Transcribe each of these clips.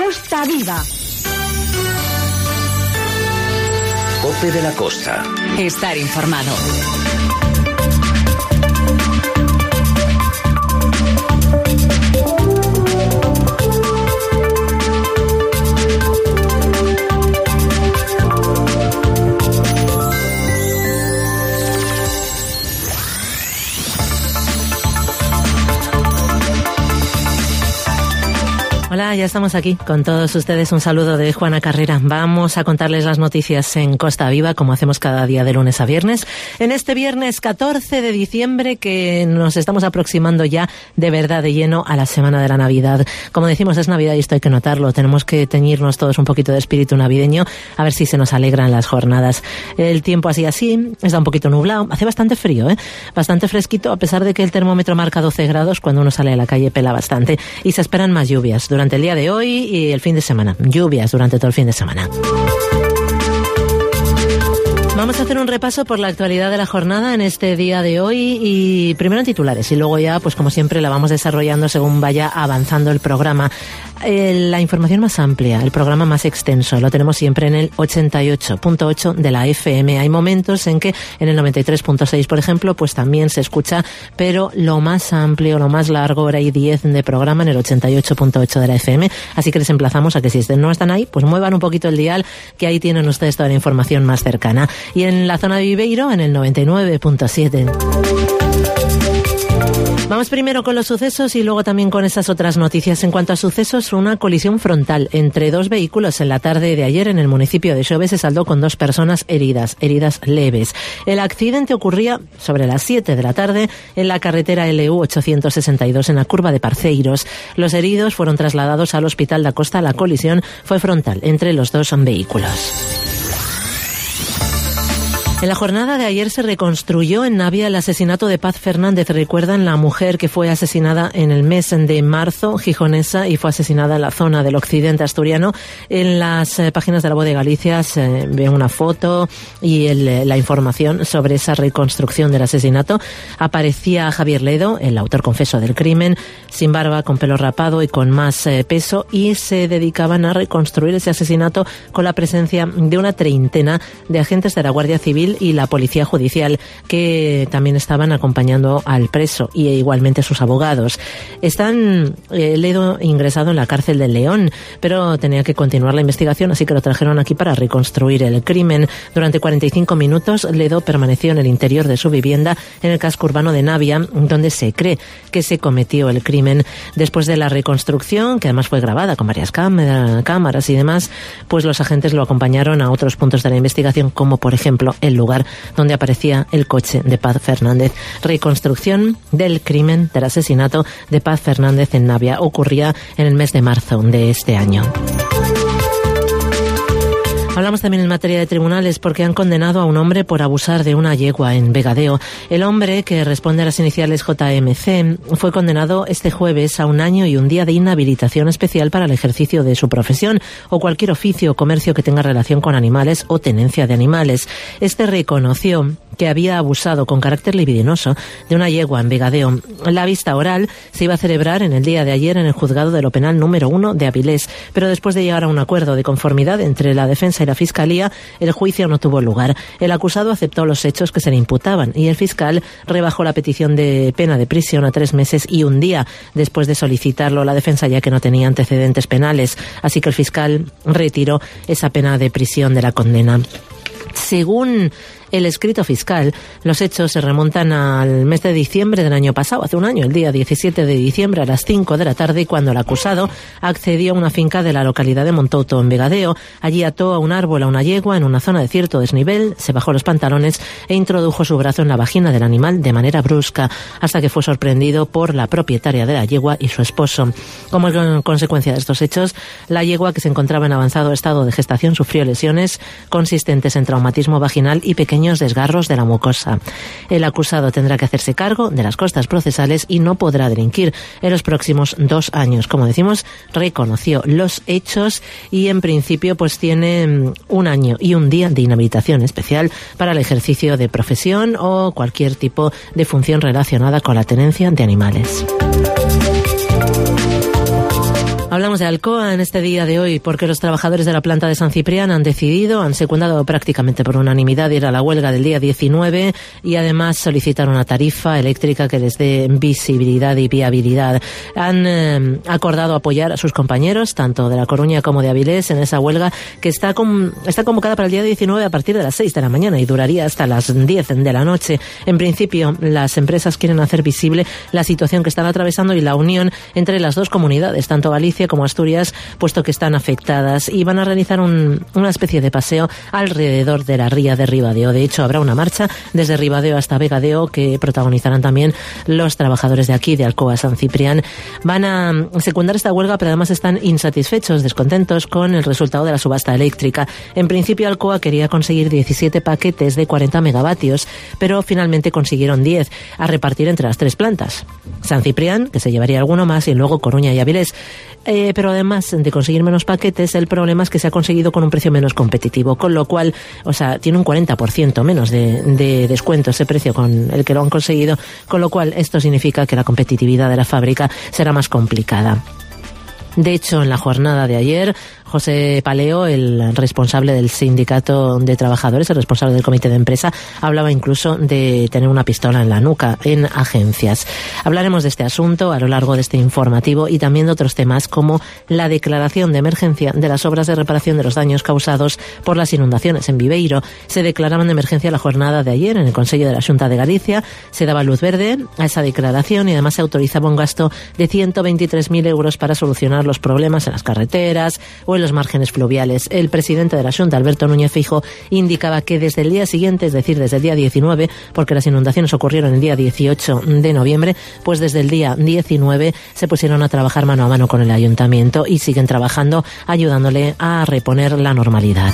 Costa Viva. COPE de la Costa. Estar informado. Hola, ya estamos aquí con todos ustedes. Un saludo de Juana Carrera. Vamos a contarles las noticias en Costa Viva, como hacemos cada día de lunes a viernes. En este viernes 14 de diciembre, que nos estamos aproximando ya de verdad de lleno a la semana de la Navidad. Como decimos, es Navidad y esto hay que notarlo. Tenemos que teñirnos todos un poquito de espíritu navideño, a ver si se nos alegran las jornadas. El tiempo así, está un poquito nublado. Hace bastante frío, bastante fresquito, a pesar de que el termómetro marca 12 grados. Cuando uno sale a la calle pela bastante. Y se esperan más lluvias durante el día de hoy y el fin de semana. Lluvias durante todo el fin de semana. Vamos a hacer un repaso por la actualidad de la jornada en este día de hoy y primero en titulares y luego ya, pues como siempre, la vamos desarrollando según vaya avanzando el programa. La información más amplia, el programa más extenso, lo tenemos siempre en el 88.8 de la FM. Hay momentos en que en el 93.6, por ejemplo, pues también se escucha, pero lo más amplio, lo más largo, hora y 10 de programa en el 88.8 de la FM. Así que les emplazamos a que si no están ahí, pues muevan un poquito el dial, que ahí tienen ustedes toda la información más cercana. Y en la zona de Viveiro, en el 99.7. Vamos primero con los sucesos y luego también con esas otras noticias. En cuanto a sucesos, una colisión frontal entre dos vehículos en la tarde de ayer en el municipio de Xove se saldó con 2 personas heridas leves. El accidente ocurría sobre las 7 de la tarde en la carretera LU 862 en la curva de Parceiros. Los heridos fueron trasladados al Hospital da Costa. La colisión fue frontal entre los dos vehículos. En la jornada de ayer se reconstruyó en Navia el asesinato de Paz Fernández. Recuerdan la mujer que fue asesinada en el mes de marzo, gijonesa, y fue asesinada en la zona del occidente asturiano. En las páginas de La Voz de Galicia se ve una foto y la información sobre esa reconstrucción del asesinato. Aparecía Javier Ledo, el autor confeso del crimen, sin barba, con pelo rapado y con más peso, y se dedicaban a reconstruir ese asesinato con la presencia de una treintena de agentes de la Guardia Civil y la Policía Judicial, que también estaban acompañando al preso, y igualmente sus abogados. Están Ledo ingresado en la cárcel de León, pero tenía que continuar la investigación, así que lo trajeron aquí para reconstruir el crimen. Durante 45 minutos, Ledo permaneció en el interior de su vivienda en el casco urbano de Navia, donde se cree que se cometió el crimen. Después de la reconstrucción, que además fue grabada con varias cámaras y demás, pues los agentes lo acompañaron a otros puntos de la investigación, como por ejemplo el lugar donde aparecía el coche de Paz Fernández. Reconstrucción del crimen del asesinato de Paz Fernández en Navia. Ocurría en el mes de marzo de este año. Hablamos también en materia de tribunales porque han condenado a un hombre por abusar de una yegua en Vegadeo. El hombre, que responde a las iniciales JMC, fue condenado este jueves a 1 año y 1 día de inhabilitación especial para el ejercicio de su profesión o cualquier oficio o comercio que tenga relación con animales o tenencia de animales. Este reconoció que había abusado con carácter libidinoso de una yegua en Vegadeo. La vista oral se iba a celebrar en el día de ayer en el juzgado de lo penal número 1 de Avilés, pero después de llegar a un acuerdo de conformidad entre la defensa y la Fiscalía, el juicio no tuvo lugar. El acusado aceptó los hechos que se le imputaban y el fiscal rebajó la petición de pena de prisión a 3 meses y 1 día después de solicitarlo la defensa, ya que no tenía antecedentes penales. Así que el fiscal retiró esa pena de prisión de la condena. Según el escrito fiscal, los hechos se remontan al mes de diciembre del año pasado, hace 1 año, el día 17 de diciembre a las 5 de la tarde, cuando el acusado accedió a una finca de la localidad de Montouto, en Vegadeo. Allí ató a un árbol a una yegua en una zona de cierto desnivel, se bajó los pantalones e introdujo su brazo en la vagina del animal de manera brusca, hasta que fue sorprendido por la propietaria de la yegua y su esposo. Como consecuencia de estos hechos, la yegua, que se encontraba en avanzado estado de gestación, sufrió lesiones consistentes en traumatismo vaginal y pequeños desgarros de la mucosa. El acusado tendrá que hacerse cargo de las costas procesales y no podrá delinquir en los próximos 2 años. Como decimos, reconoció los hechos y en principio pues tiene 1 año y 1 día de inhabilitación especial para el ejercicio de profesión o cualquier tipo de función relacionada con la tenencia de animales. Hablamos de Alcoa en este día de hoy porque los trabajadores de la planta de San Ciprián han secundado prácticamente por unanimidad ir a la huelga del día 19 y además solicitar una tarifa eléctrica que les dé visibilidad y viabilidad. Han acordado apoyar a sus compañeros, tanto de La Coruña como de Avilés, en esa huelga que está convocada para el día 19 a partir de las 6 de la mañana y duraría hasta las 10 de la noche. En principio, las empresas quieren hacer visible la situación que están atravesando y la unión entre las dos comunidades, tanto Galicia como Asturias, puesto que están afectadas, y van a realizar una especie de paseo alrededor de la ría de Ribadeo. De hecho, habrá una marcha desde Ribadeo hasta Vegadeo que protagonizarán también los trabajadores de aquí, de Alcoa San Ciprián. Van a secundar esta huelga, pero además están insatisfechos, descontentos con el resultado de la subasta eléctrica. En principio, Alcoa quería conseguir 17 paquetes de 40 megavatios, pero finalmente consiguieron 10 a repartir entre las tres plantas. San Ciprián, que se llevaría alguno más, y luego Coruña y Avilés. Pero además de conseguir menos paquetes, el problema es que se ha conseguido con un precio menos competitivo, con lo cual, tiene un 40% menos de descuento ese precio con el que lo han conseguido, con lo cual esto significa que la competitividad de la fábrica será más complicada. De hecho, en la jornada de ayer, José Paleo, el responsable del sindicato de trabajadores, el responsable del comité de empresa, hablaba incluso de tener una pistola en la nuca en agencias. Hablaremos de este asunto a lo largo de este informativo y también de otros temas como la declaración de emergencia de las obras de reparación de los daños causados por las inundaciones en Viveiro. Se declaraban de emergencia la jornada de ayer en el Consejo de la Xunta de Galicia. Se daba luz verde a esa declaración y además se autorizaba un gasto de 123.000 euros para solucionar los problemas en las carreteras o en los márgenes fluviales. El presidente de la Xunta, Alberto Núñez Feijóo, indicaba que desde el día siguiente, es decir, desde el día 19, porque las inundaciones ocurrieron el día 18 de noviembre, pues desde el día 19 se pusieron a trabajar mano a mano con el ayuntamiento y siguen trabajando, ayudándole a reponer la normalidad.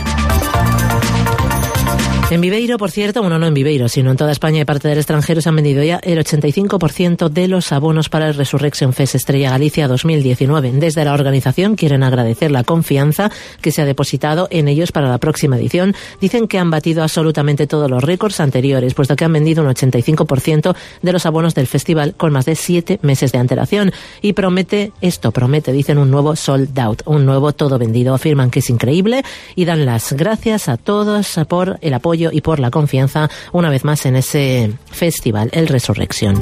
En Viveiro, por cierto, no en Viveiro, sino en toda España y parte del extranjero, se han vendido ya el 85% de los abonos para el Resurrection Fest Estrella Galicia 2019. Desde la organización quieren agradecer la confianza que se ha depositado en ellos para la próxima edición. Dicen que han batido absolutamente todos los récords anteriores, puesto que han vendido un 85% de los abonos del festival con más de 7 meses de antelación. Y promete, dicen, un nuevo sold out, un nuevo todo vendido. Afirman que es increíble y dan las gracias a todos por el apoyo y por la confianza una vez más en ese festival, el Resurrección.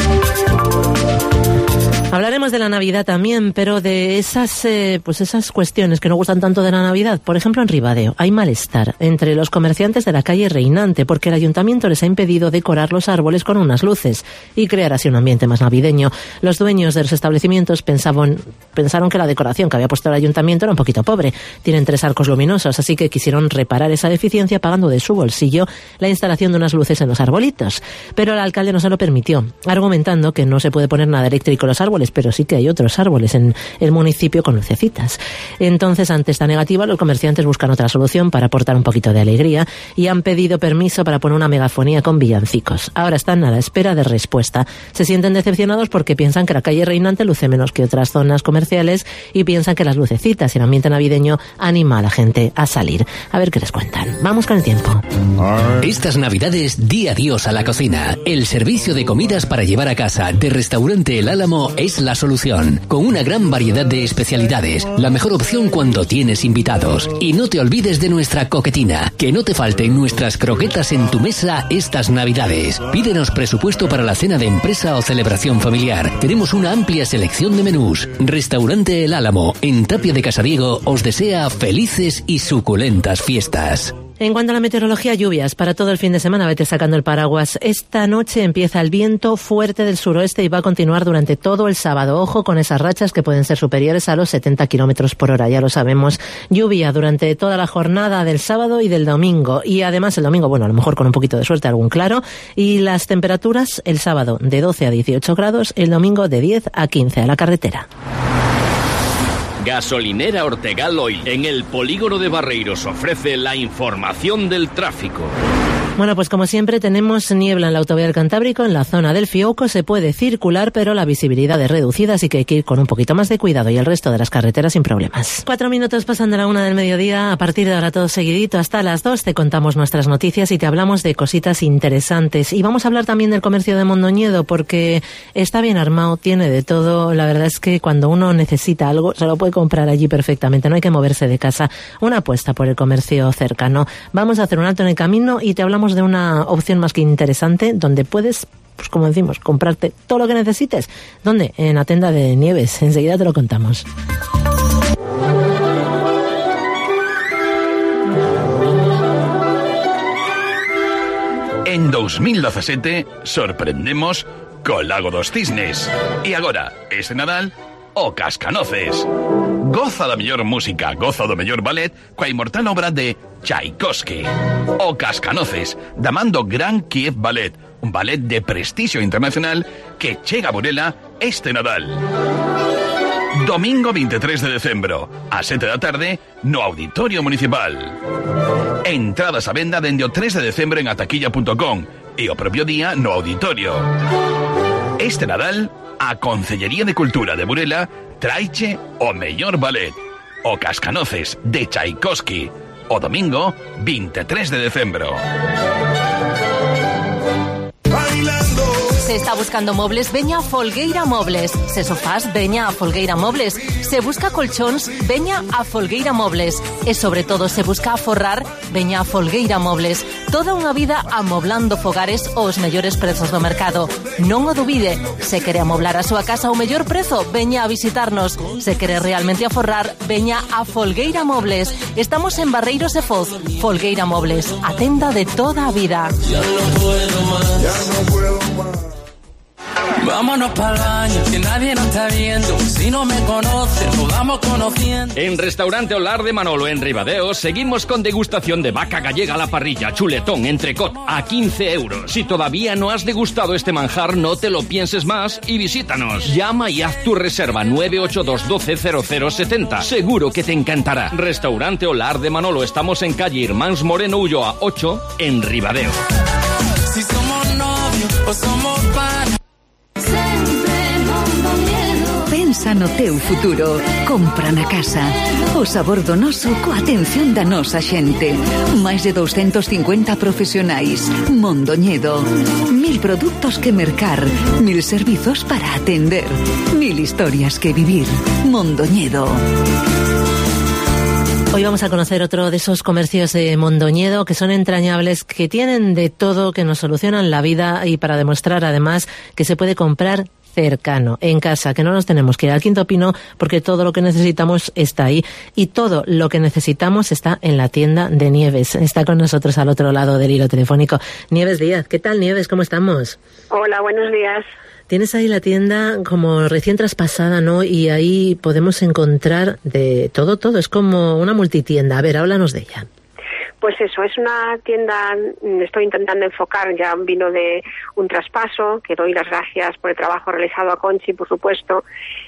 Hablaremos de la Navidad también, pero de esas cuestiones que no gustan tanto de la Navidad. Por ejemplo, en Ribadeo hay malestar entre los comerciantes de la calle Reinante porque el ayuntamiento les ha impedido decorar los árboles con unas luces y crear así un ambiente más navideño. Los dueños de los establecimientos pensaron que la decoración que había puesto el ayuntamiento era un poquito pobre. Tienen 3 arcos luminosos, así que quisieron reparar esa deficiencia pagando de su bolsillo la instalación de unas luces en los arbolitos. Pero el alcalde no se lo permitió, argumentando que no se puede poner nada eléctrico en los árboles, pero sí que hay otros árboles en el municipio con lucecitas. Entonces, ante esta negativa, los comerciantes buscan otra solución para aportar un poquito de alegría y han pedido permiso para poner una megafonía con villancicos. Ahora están a la espera de respuesta. Se sienten decepcionados porque piensan que la calle Reinante luce menos que otras zonas comerciales y piensan que las lucecitas y el ambiente navideño anima a la gente a salir. A ver qué les cuentan. Vamos con el tiempo. Estas Navidades, di adiós a la cocina. El servicio de comidas para llevar a casa de Restaurante El Álamo es la solución, con una gran variedad de especialidades, la mejor opción cuando tienes invitados. Y no te olvides de nuestra coquetina, que no te falten nuestras croquetas en tu mesa estas Navidades. Pídenos presupuesto para la cena de empresa o celebración familiar. Tenemos una amplia selección de menús. Restaurante El Álamo, en Tapia de Casariego, os desea felices y suculentas fiestas. En cuanto a la meteorología, lluvias para todo el fin de semana. Vete sacando el paraguas. Esta noche empieza el viento fuerte del suroeste y va a continuar durante todo el sábado. Ojo con esas rachas que pueden ser superiores a los 70 kilómetros por hora, ya lo sabemos. Lluvia durante toda la jornada del sábado y del domingo. Y además el domingo, a lo mejor con un poquito de suerte, algún claro. Y las temperaturas el sábado de 12 a 18 grados, el domingo de 10 a 15 a la carretera. Gasolinera Ortegal Oil en el polígono de Barreiros ofrece la información del tráfico. Bueno, pues como siempre tenemos niebla en la autovía del Cantábrico, en la zona del Fiouco se puede circular, pero la visibilidad es reducida, así que hay que ir con un poquito más de cuidado y el resto de las carreteras sin problemas. 4 minutos pasan de la 1 del mediodía, a partir de ahora todo seguidito hasta las 2 te contamos nuestras noticias y te hablamos de cositas interesantes. Y vamos a hablar también del comercio de Mondoñedo, porque está bien armado, tiene de todo. La verdad es que cuando uno necesita algo se lo puede comprar allí perfectamente, no hay que moverse de casa. Una apuesta por el comercio cercano. Vamos a hacer un alto en el camino y te hablamos de una opción más que interesante donde puedes, pues como decimos, comprarte todo lo que necesites. ¿Dónde? En la tienda de Nieves. Enseguida te lo contamos. En 2017 sorprendemos co Lago dos Cisnes. E agora, este Nadal, o Cascanoces. Goza da mellor música, goza do mellor ballet coa inmortal obra de Tchaikovsky. O Cascanoces, da man do Gran Kiev Ballet, un ballet de prestixio internacional que chega a Burela este Nadal. Domingo 23 de decembro, a 7 da tarde, no Auditorio Municipal. Entradas a venda dende o 3 de decembro en ataquilla.com e o propio día no Auditorio. Este Nadal, a Concellería de Cultura de Burela traiche o mellor ballet, o Cascanoces de Tchaikovsky, o domingo 23 de decembro. Se está buscando mobles, veña a Folgueira Mobles. Se sofás, veña a Folgueira Mobles. Se busca colchóns, veña a Folgueira Mobles. E sobre todo se busca aforrar, veña a Folgueira Mobles. Toda unha vida amoblando fogares aos mellores prezos do mercado. Non o dubide, se quere amoblar a súa casa ao mellor prezo, veña a visitarnos. Se quere realmente aforrar, veña a Folgueira Mobles. Estamos en Barreiros e Foz. Folgueira Mobles, a tenda de toda a vida. Ya no puedo más. Vámonos para el baño, que nadie nos está viendo. Si no me conoces, nos vamos conociendo. En Restaurante Olar de Manolo, en Ribadeo, seguimos con degustación de vaca gallega a la parrilla, chuletón, entrecot, a 15 euros. Si todavía no has degustado este manjar, no te lo pienses más y visítanos. Llama y haz tu reserva 982 12 0070. Seguro que te encantará. Restaurante Olar de Manolo, estamos en calle Irmáns Moreno Ulloa 8, en Ribadeo. Si somos novios o somos panas. Pensa no teu futuro, compra na casa. O sabor do noso coa atención da nosa xente. Máis de 250 profesionais. Mondoñedo. 1000 produtos que mercar, 1000 servizos para atender, 1000 historias que vivir. Mondoñedo. Hoy vamos a conocer otro de esos comercios de Mondoñedo que son entrañables, que tienen de todo, que nos solucionan la vida y para demostrar además que se puede comprar cercano, en casa, que no nos tenemos que ir al Quinto Pino porque todo lo que necesitamos está ahí y todo lo que necesitamos está en la tienda de Nieves. Está con nosotros al otro lado del hilo telefónico Nieves Díaz. ¿Qué tal, Nieves? ¿Cómo estamos? Hola, buenos días. Tienes ahí la tienda como recién traspasada, ¿no? Y ahí podemos encontrar de todo. Es como una multitienda. A ver, háblanos de ella. Pues eso, es una tienda, estoy intentando enfocar, ya vino de un traspaso, que doy las gracias por el trabajo realizado a Conchi, por supuesto,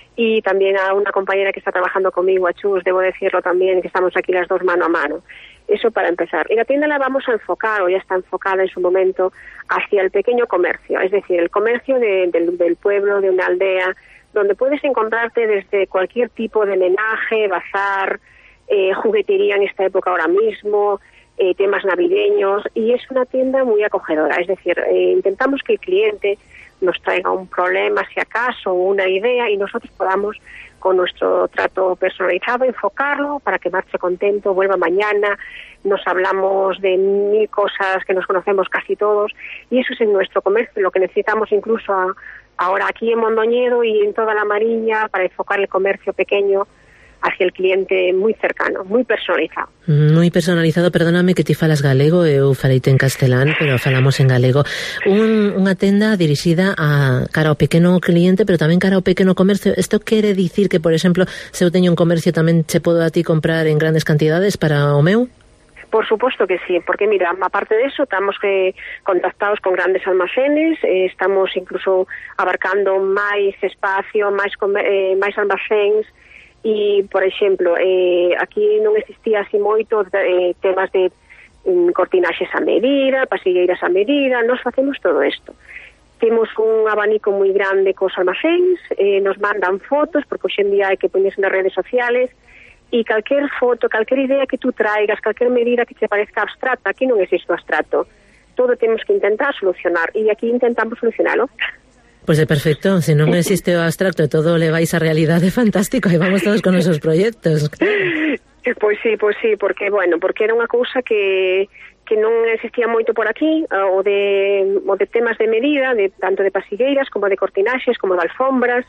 y también a una compañera que está trabajando conmigo, a Chus, debo decirlo también, que estamos aquí las dos mano a mano. Eso para empezar. Y la tienda la vamos a enfocar, o ya está enfocada en su momento, hacia el pequeño comercio, es decir, el comercio del pueblo, de una aldea, donde puedes encontrarte desde cualquier tipo de menaje, bazar, juguetería en esta época ahora mismo, temas navideños, y es una tienda muy acogedora, es decir, intentamos que el cliente nos traiga un problema, si acaso, una idea, y nosotros podamos, con nuestro trato personalizado, enfocarlo para que marche contento, vuelva mañana. Nos hablamos de 1000 cosas que nos conocemos casi todos, y eso es en nuestro comercio, lo que necesitamos incluso ahora aquí en Mondoñedo y en toda la Mariña, para enfocar el comercio pequeño hacia el cliente muy cercano, muy personalizado. Muy personalizado, perdóname que ti falas galego, eu faleite en castelán, pero falamos en galego. Unha tenda dirixida a cara ao pequeno cliente, pero tamén cara ao pequeno comercio. Isto quere dicir que, por exemplo, se eu teño un comercio tamén che podo a ti comprar en grandes cantidades para o meu? Por supuesto que sí, porque mira, aparte de eso, estamos contactados con grandes almacenes, estamos incluso abarcando máis espacio, máis almacéns. E, por exemplo, aquí non existía así moito temas de cortinaxes a medida, pasigueiras a medida, nos facemos todo isto. Temos un abanico moi grande cos almacéns, nos mandan fotos, porque hoxe en día hai que poñerse nas redes sociales, e calquer foto, calquer idea que tú traigas, calquer medida que te parezca abstracta, aquí non existe o abstracto. Todo temos que intentar solucionar, e aquí intentamos solucionalo. Pois é perfecto, se non existe o abstracto e todo le vais a realidade, fantástico, aí vamos todos con esos proxectos. Pois sí, porque era unha cousa que non existía moito por aquí, o de temas de medida, tanto de pasigueiras como de cortinaxes, como de alfombras,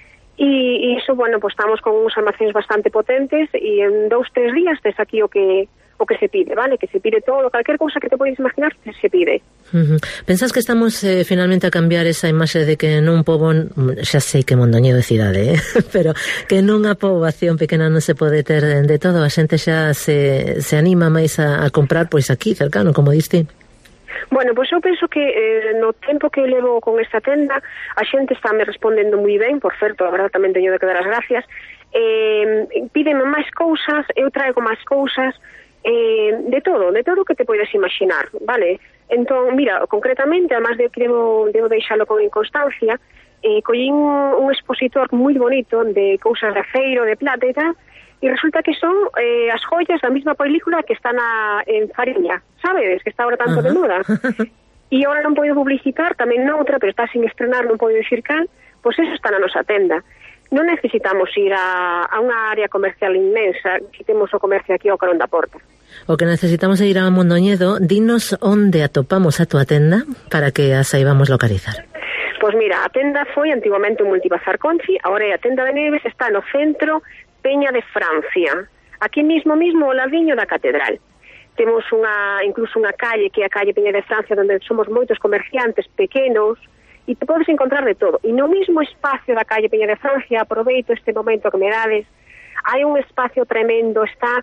e iso, pues estamos con uns almacéns bastante potentes, e en 2-3 días tes aquí o que se pide, vale? Que se pide todo, calquer cousa que te podes imaginar, se pide. Pensas que estamos finalmente a cambiar esa imaxe de que nun pobo, xa sei que Mondoñedo é cidade, pero que nunha poboación pequena non se pode ter de todo, a xente xa se anima máis a comprar pois aquí, cercano, como diste. Bueno, pois eu penso que no tempo que levo con esta tenda a xente está me respondendo moi ben, por certo, a verdade tamén teño de que dar as gracias. Pídeme máis cousas, eu traigo máis cousas, de todo que te podes imaginar, vale? Entón, mira, concretamente, además de que debo deixalo con constancia, collín un expositor moi bonito de cousas de aceiro, de plata e tal, e resulta que son as joyas da mesma película que están en Fariña, sabes? Que está ahora tanto de moda. E agora non podo publicitar, tamén noutra, pero está sin estrenar, non podo dicir cal, pois eso está na nosa tenda. Non necesitamos ir a unha área comercial inmensa, que temos o comercio aquí ao carón da porta. O que necesitamos é ir a Mondoñedo. Dinos onde atopamos a túa tenda para que a saibamos localizar. Pois mira, a tenda foi antiguamente un multibazar Conchi, agora a tenda de Neves está no centro Peña de Francia, aquí mismo ao ladiño da catedral. Temos incluso unha calle que é a calle Peña de Francia, onde somos moitos comerciantes pequenos, e te podes encontrar de todo. E no mismo espacio da calle Peña de Francia, aproveito este momento que me dades, hai un espacio tremendo, está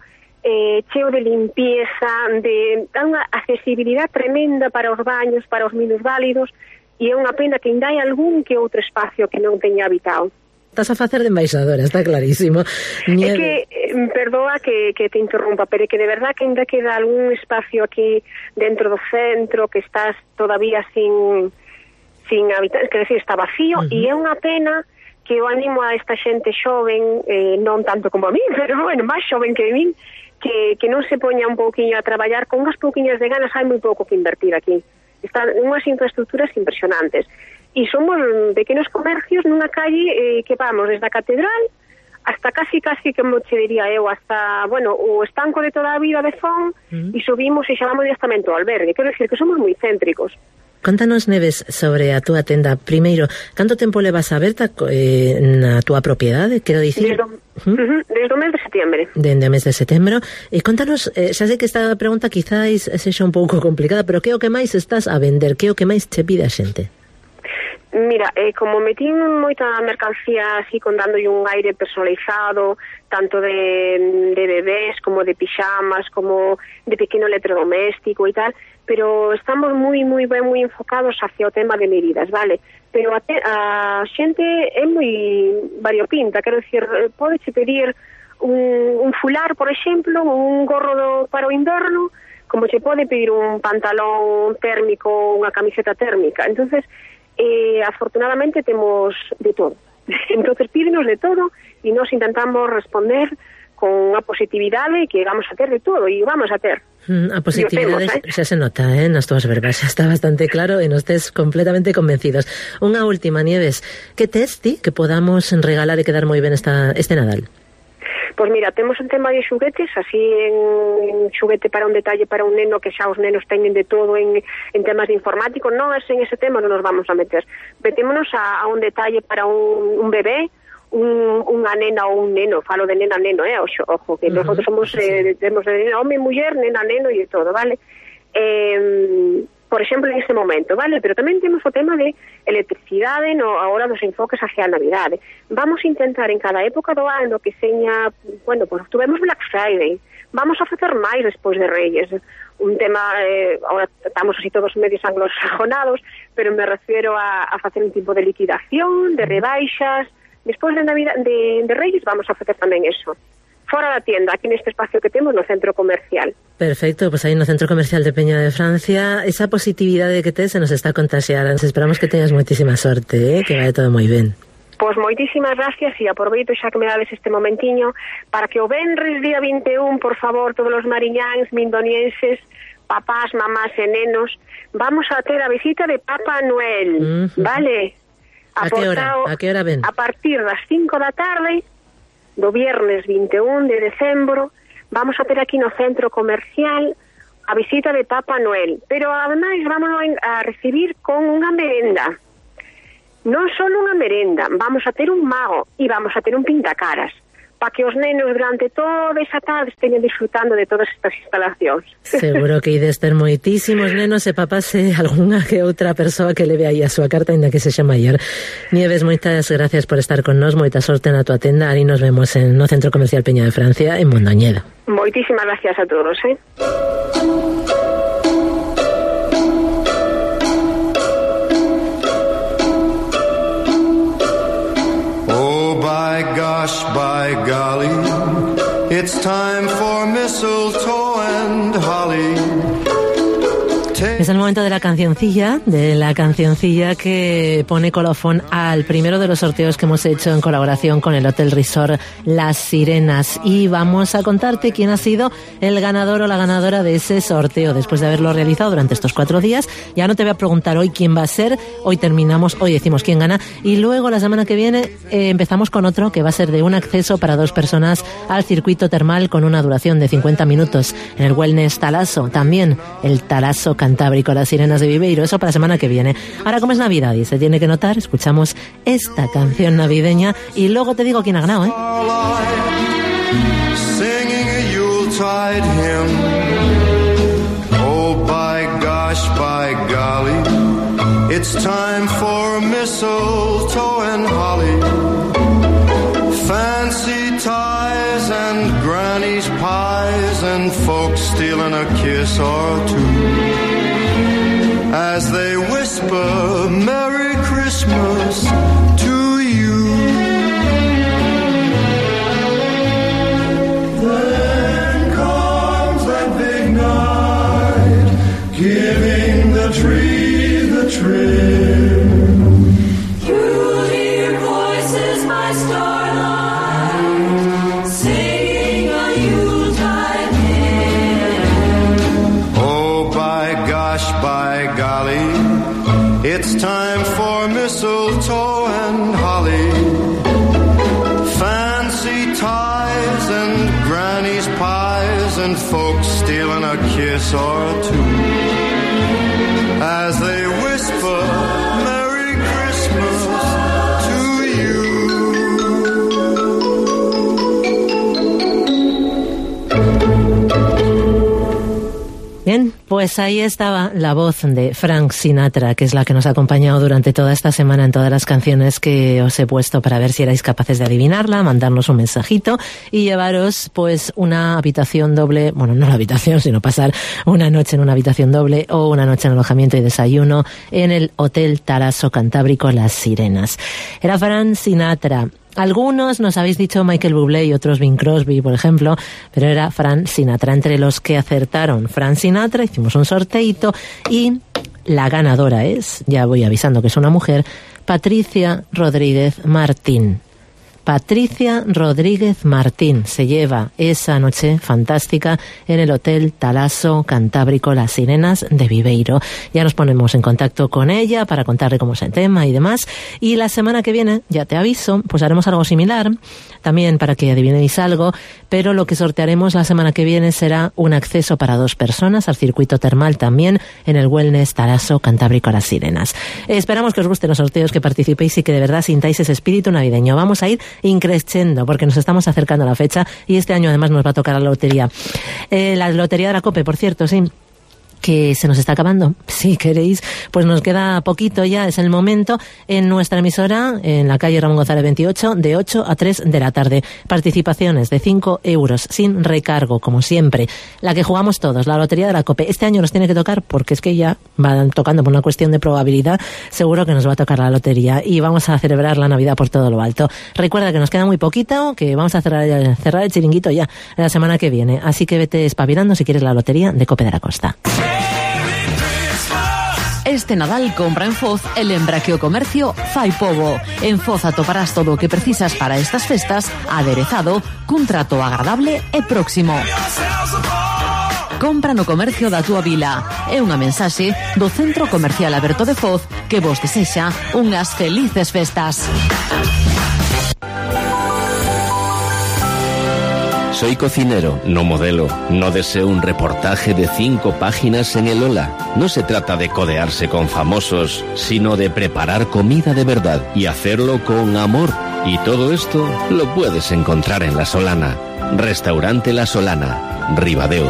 cheo de limpieza, dá unha accesibilidade tremenda para os baños, para os minusválidos, e é unha pena que ainda hai algún que outro espacio que non teña habitado. Estás a facer de embaixadora, está clarísimo. É que, perdoa que te interrumpa, pero é que de verdad que ainda queda algún espacio aquí dentro do centro que estás todavía sin habitar, que decir, está vacío, e é unha pena que eu animo a esta xente xoven, non tanto como a mí, pero bueno, máis xoven que a mí, que non se poña un pouquiño a traballar con unhas pouquiñas de ganas, hai moi pouco que invertir aquí. Están unhas infraestructuras impresionantes. E somos pequenos comercios nunha calle que vamos desde a catedral hasta casi como te diría eu, hasta, o estanco de toda a vida de Fon, e subimos e chamamos directamente ao albergue. Quero dicir que somos moi céntricos. Contanos, Neves, sobre a túa tenda. Primeiro, canto tempo levas aberta na túa propiedade, quero dicir? Desde o mes de setembro. Dende o mes de setembro. E contanos, xa sei que esta pregunta quizáis sexa un pouco complicada, pero que é o que máis estás a vender? Que é o que máis che pide a xente? Mira, como metín moita mercancía así, dándolle un aire personalizado, tanto de bebés, como de pijamas, como de pequeno electrodoméstico e tal, pero estamos moi ben, moi enfocados hacia o tema de medidas, vale? Pero a xente é moi variopinta, quero dicir, podeche pedir un fular, por exemplo, un gorro para o inverno, como che pode pedir un pantalón térmico, unha camiseta térmica. Entonces, afortunadamente temos de todo. Entonces pídenos de todo e nos intentamos responder con unha positividade que vamos a ter de todo, e vamos a ter. A positividade xa se nota, nas túas verbas, xa está bastante claro e nos tes completamente convencidos. Unha última, Nieves, que tes ti que podamos regalar e quedar moi ben este Nadal? Pois mira, temos un tema de xuguetes, así en xuguete para un detalle para un neno, que xa os nenos teñen de todo en temas de informático. Non, en ese tema non nos vamos a meter. Metémonos a un detalle para un bebé, unha nena ou un neno, falo de nena-neno, ojo, que nosotros somos, temos de nena, home, muller, nena-neno e de todo, vale? Por exemplo, en este momento, vale? Pero tamén temos o tema de electricidade a hora dos enfoques hacia a Navidade. Vamos a intentar en cada época do ano que seña, pues tuvemos Black Friday, vamos a facer máis despois de Reyes. Un tema, ahora estamos así todos medios anglosajonados, pero me refiero a facer un tipo de liquidación, de rebaixas. Despois de Navidad, de Reyes, vamos a facer tamén eso. fora da tienda, aquí neste espacio que temos no centro comercial. Perfecto, pues aí no Centro Comercial de Peña de Francia, esa positividade que tes se nos está a contagiar. Esperamos que teñas moitísima sorte, que vai todo moi ben. Pois moitísimas gracias e aproveito xa que me dades este momentiño para que o venres día 21, por favor, todos os mariñáns, mindonienses, papás, mamás e nenos, vamos a ter a visita de Papá Noel, vale? A que hora ven? A partir das 5 da tarde, do viernes 21 de decembro, vamos a ter aquí no centro comercial a visita de Papá Noel, pero ademais vamos a recibir con unha merenda. Non só unha merenda, vamos a ter un mago e vamos a ter un pintacaras, para que os nenos durante toda esa tarde esteñan disfrutando de todas estas instalacións. Seguro que ides ter moitísimos nenos e papás e algunha que outra persoa que leve aí a súa carta, ainda que sexa maior. Nieves, moitas gracias por estar con nós, moita sorte na tua tenda, aí nos vemos no Centro Comercial Peña de Francia, en Mondoñedo. Moitísimas gracias a todos, By gosh, by golly, it's time for mistletoe and holly. Es el momento de la cancioncilla que pone colofón al primero de los sorteos que hemos hecho en colaboración con el Hotel Resort Las Sirenas. Y vamos a contarte quién ha sido el ganador o la ganadora de ese sorteo. Después de haberlo realizado durante estos 4 días, ya no te voy a preguntar hoy quién va a ser, hoy decimos quién gana, y luego la semana que viene empezamos con otro que va a ser de un acceso para 2 personas al circuito termal con una duración de 50 minutos en el Wellness Talasso, también el Talasso Cantábrico, Las Sirenas de Viveiro, eso para la semana que viene. Ahora, como es Navidad y se tiene que notar, escuchamos esta canción navideña y luego te digo quién ha ganado, Singing a Yuletide hymn. Oh, by gosh, by golly, it's time for mistletoe and holly. Fancy ties and granny's pies and folks stealing a kiss or two as they whisper Merry Christmas to you. Then comes that big night, giving the tree the trim. You hear voices, my starlight, singing a Yuletide hymn. Oh, by gosh, by golly, it's time for mistletoe and holly. Fancy ties and granny's pies and folks stealing a kiss or two as they whisper Merry Christmas to you. Bien, pues ahí estaba la voz de Frank Sinatra, que es la que nos ha acompañado durante toda esta semana en todas las canciones que os he puesto para ver si erais capaces de adivinarla, mandarnos un mensajito y llevaros pues una habitación doble, bueno, no la habitación, sino pasar una noche en una habitación doble o una noche en alojamiento y desayuno en el Hotel Talasso Cantábrico Las Sirenas. Era Frank Sinatra. Algunos nos habéis dicho Michael Bublé y otros Bing Crosby, por ejemplo, pero era Frank Sinatra. Entre los que acertaron Frank Sinatra, hicimos un sorteito y la ganadora es, ya voy avisando que es una mujer, Patricia Rodríguez Martín. Patricia Rodríguez Martín se lleva esa noche fantástica en el Hotel Talasso Cantábrico Las Sirenas de Viveiro. Ya nos ponemos en contacto con ella para contarle cómo es el tema y demás. Y la semana que viene, ya te aviso, pues haremos algo similar, también para que adivinéis algo, pero lo que sortearemos la semana que viene será un acceso para 2 personas al circuito termal también en el Wellness Talasso Cantábrico Las Sirenas. Esperamos que os gusten los sorteos, que participéis y que de verdad sintáis ese espíritu navideño. Vamos a ir increciendo porque nos estamos acercando a la fecha y este año además nos va a tocar la lotería de la COPE, por cierto, sí. que se nos está acabando. Si queréis, pues nos queda poquito ya, es el momento, en nuestra emisora, en la calle Ramón González 28, de 8 a 3 de la tarde. Participaciones de 5 euros, sin recargo, como siempre. La que jugamos todos, la lotería de la COPE. Este año nos tiene que tocar, porque es que ya van tocando por una cuestión de probabilidad, seguro que nos va a tocar la lotería y vamos a celebrar la Navidad por todo lo alto. Recuerda que nos queda muy poquito, que vamos a cerrar el chiringuito ya la semana que viene, así que vete espabilando si quieres la lotería de COPE de la Costa. Este Nadal compra en Foz el embraque o comercio Fai Pobo. En Foz atoparás todo o que precisas para estas festas, aderezado, cun trato agradable e próximo. Compra no comercio da túa vila. É unha mensaxe do Centro Comercial Aberto de Foz que vos desexa unhas felices festas. Soy cocinero, no modelo. No deseo un reportaje de 5 páginas en el Ola. No se trata de codearse con famosos, sino de preparar comida de verdad y hacerlo con amor. Y todo esto lo puedes encontrar en La Solana. Restaurante La Solana, Ribadeo.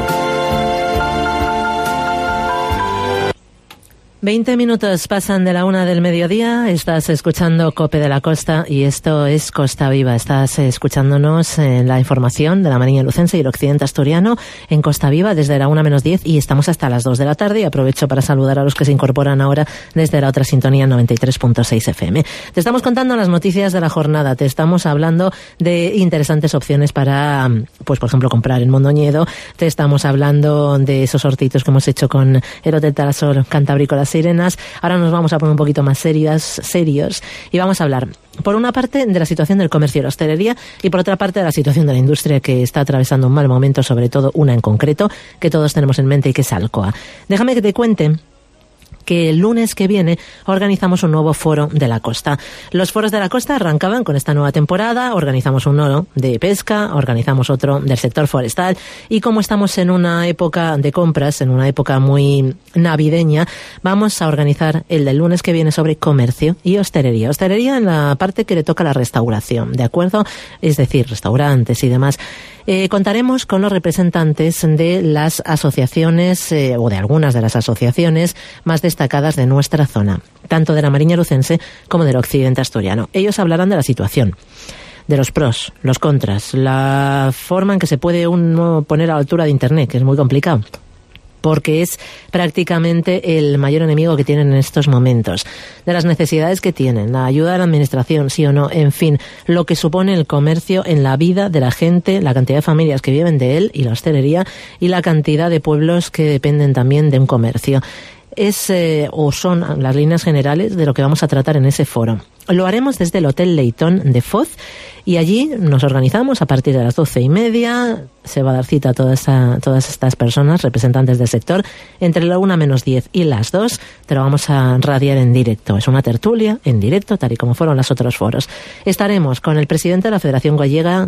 20 minutos pasan de la 1 del mediodía, estás escuchando COPE de la Costa y esto es Costa Viva. Estás escuchándonos en la información de la Mariña Lucense y el occidente asturiano en Costa Viva desde la 1:10 y estamos hasta las 2 de la tarde y aprovecho para saludar a los que se incorporan ahora desde la otra sintonía 93.6 FM. Te estamos contando las noticias de la jornada, te estamos hablando de interesantes opciones para, pues por ejemplo, comprar en Mondoñedo, te estamos hablando de esos sortitos que hemos hecho con el Hotel Talasol Cantábrico Las Sirenas. Ahora nos vamos a poner un poquito más serios y vamos a hablar, por una parte, de la situación del comercio y la hostelería y por otra parte de la situación de la industria que está atravesando un mal momento, sobre todo una en concreto que todos tenemos en mente y que es Alcoa. Déjame que te cuente que el lunes que viene organizamos un nuevo foro de la costa. Los foros de la costa arrancaban con esta nueva temporada, organizamos uno de pesca, organizamos otro del sector forestal y como estamos en una época de compras, en una época muy navideña, vamos a organizar el del lunes que viene sobre comercio y hostelería. Hostelería en la parte que le toca la restauración, ¿de acuerdo? Es decir, restaurantes y demás. Contaremos con los representantes de las asociaciones o de algunas de las asociaciones más destacadas de nuestra zona, tanto de la Mariña Lucense como del occidente asturiano. Ellos hablarán de la situación, de los pros, los contras, la forma en que se puede uno poner a la altura de Internet, que es muy complicado, porque es prácticamente el mayor enemigo que tienen en estos momentos, de las necesidades que tienen, la ayuda de la administración, sí o no, en fin, lo que supone el comercio en la vida de la gente, la cantidad de familias que viven de él y la hostelería y la cantidad de pueblos que dependen también de un comercio. Es o son las líneas generales de lo que vamos a tratar en ese foro. Lo haremos desde el Hotel Leitón de Foz y allí nos organizamos a partir de las 12:30. Se va a dar cita a todas estas personas, representantes del sector, entre la 1:10 y las 2. Te lo vamos a radiar en directo. Es una tertulia en directo, tal y como fueron los otros foros. Estaremos con el presidente de la Federación Gallega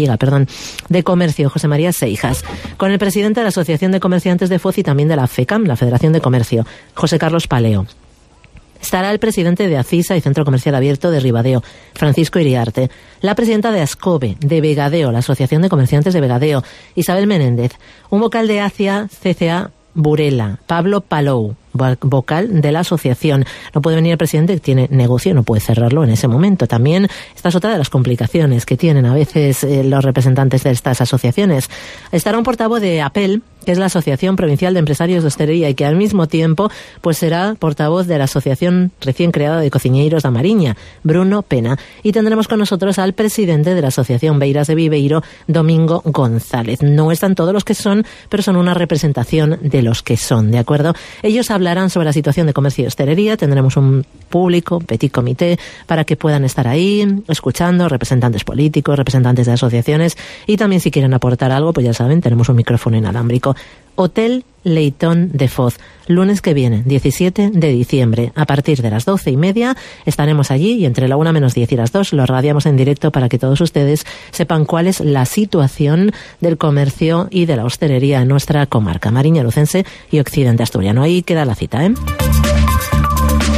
de Comercio, José María Seijas, con el presidente de la Asociación de Comerciantes de Foz y también de la FECAM, la Federación de Comercio, José Carlos Paleo. Estará el presidente de ACISA y Centro Comercial Abierto de Ribadeo, Francisco Iriarte, la presidenta de ASCOBE de Vegadeo, la Asociación de Comerciantes de Vegadeo, Isabel Menéndez, un vocal de ACIA CCA Burela, Pablo Palou, vocal de la asociación. No puede venir el presidente, que tiene negocio, no puede cerrarlo en ese momento. También esta es otra de las complicaciones que tienen a veces los representantes de estas asociaciones. Estará un portavoz de APEL, que es la Asociación Provincial de Empresarios de Hostelería y que al mismo tiempo pues será portavoz de la Asociación recién creada de Cociñeiros da Mariña, Bruno Pena. Y tendremos con nosotros al presidente de la Asociación Beiras de Viveiro, Domingo González. No están todos los que son, pero son una representación de los que son, ¿de acuerdo? Ellos hablarán sobre la situación de comercio y hostelería. Tendremos un público, petit comité, para que puedan estar ahí escuchando, representantes políticos, representantes de asociaciones y también si quieren aportar algo, pues ya saben, tenemos un micrófono inalámbrico. Hotel Leitón de Foz, lunes que viene, 17 de diciembre, a partir de las 12:30 estaremos allí y entre la 1:10 y las 2 lo radiamos en directo para que todos ustedes sepan cuál es la situación del comercio y de la hostelería en nuestra comarca, Mariña Lucense y occidente asturiano. Ahí queda la cita,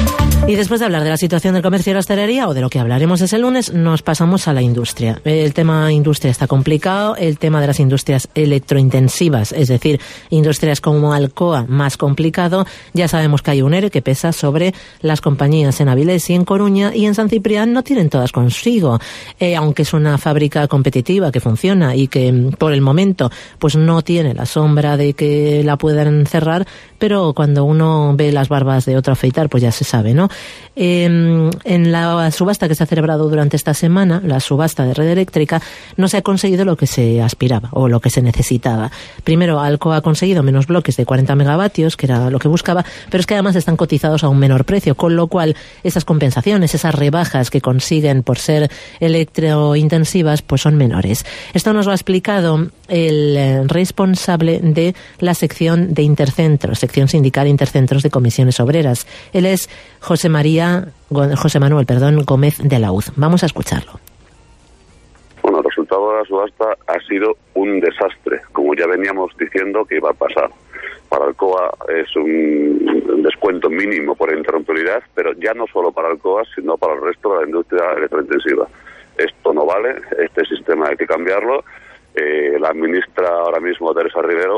Y después de hablar de la situación del comercio y la hostelería, o de lo que hablaremos ese lunes, nos pasamos a la industria. El tema industria está complicado, el tema de las industrias electrointensivas, es decir, industrias como Alcoa, más complicado. Ya sabemos que hay un ERE que pesa sobre las compañías en Avilés y en Coruña, y en San Ciprián no tienen todas consigo. Aunque es una fábrica competitiva que funciona y que por el momento pues no tiene la sombra de que la puedan cerrar, pero cuando uno ve las barbas de otro afeitar, pues ya se sabe, ¿no? En la subasta que se ha celebrado durante esta semana, la subasta de Red Eléctrica, no se ha conseguido lo que se aspiraba o lo que se necesitaba. Primero, Alcoa ha conseguido menos bloques de 40 megavatios, que era lo que buscaba, pero es que además están cotizados a un menor precio, con lo cual esas compensaciones, esas rebajas que consiguen por ser electrointensivas, pues son menores. Esto nos lo ha explicado el responsable de la sección de Intercentros, sección sindical Intercentros de Comisiones Obreras. Él es José Manuel Gómez de la UZ. Vamos a escucharlo. Bueno, el resultado de la subasta ha sido un desastre, como ya veníamos diciendo que iba a pasar. Para Alcoa es un descuento mínimo por interrumpibilidad, pero ya no solo para Alcoa, sino para el resto de la industria electrointensiva. Esto no vale, este sistema hay que cambiarlo. La ministra ahora mismo, Teresa Rivera,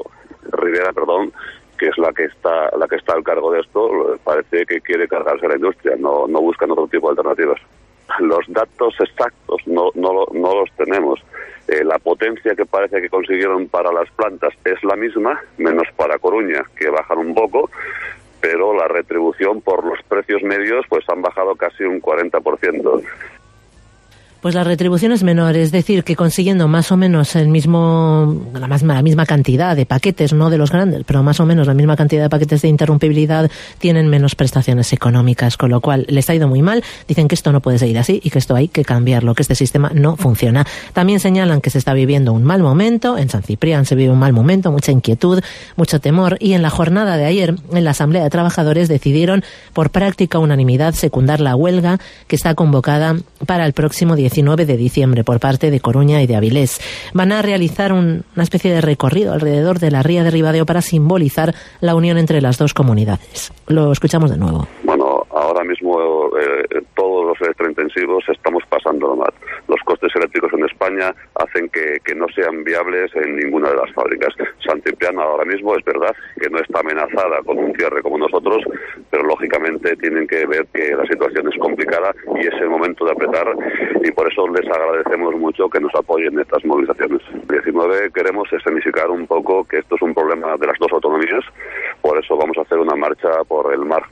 que es la que está al cargo de esto, parece que quiere cargarse la industria, no buscan otro tipo de alternativas. Los datos exactos no los tenemos. La potencia que parece que consiguieron para las plantas es la misma, menos para Coruña, que bajan un poco, pero la retribución por los precios medios pues han bajado casi un 40%. Pues la retribución es menor, es decir, que consiguiendo más o menos la misma cantidad de paquetes, no de los grandes, pero más o menos la misma cantidad de paquetes de interrumpibilidad, tienen menos prestaciones económicas, con lo cual les ha ido muy mal. Dicen que esto no puede seguir así y que esto hay que cambiarlo, que este sistema no funciona. También señalan que se está viviendo un mal momento, en San Ciprián se vive un mal momento, mucha inquietud, mucho temor, y en la jornada de ayer, en la Asamblea de Trabajadores, decidieron por práctica unanimidad secundar la huelga que está convocada para el próximo 19 de diciembre por parte de Coruña y de Avilés. Van a realizar una especie de recorrido alrededor de la ría de Ribadeo para simbolizar la unión entre las dos comunidades. Lo escuchamos de nuevo. Bueno, ahora mismo todos los electrointensivos estamos pasándolo mal. Los costes eléctricos en España hacen que no sean viables en ninguna de las fábricas. San Ciprián ahora mismo es verdad que no está amenazada con un cierre como nosotros, pero lógicamente tienen que ver que la situación es complicada y es el momento de apretar, y por eso les agradecemos mucho que nos apoyen en estas movilizaciones. El 19 queremos escenificar un poco que esto es un problema de las dos autonomías, por eso vamos a hacer una marcha por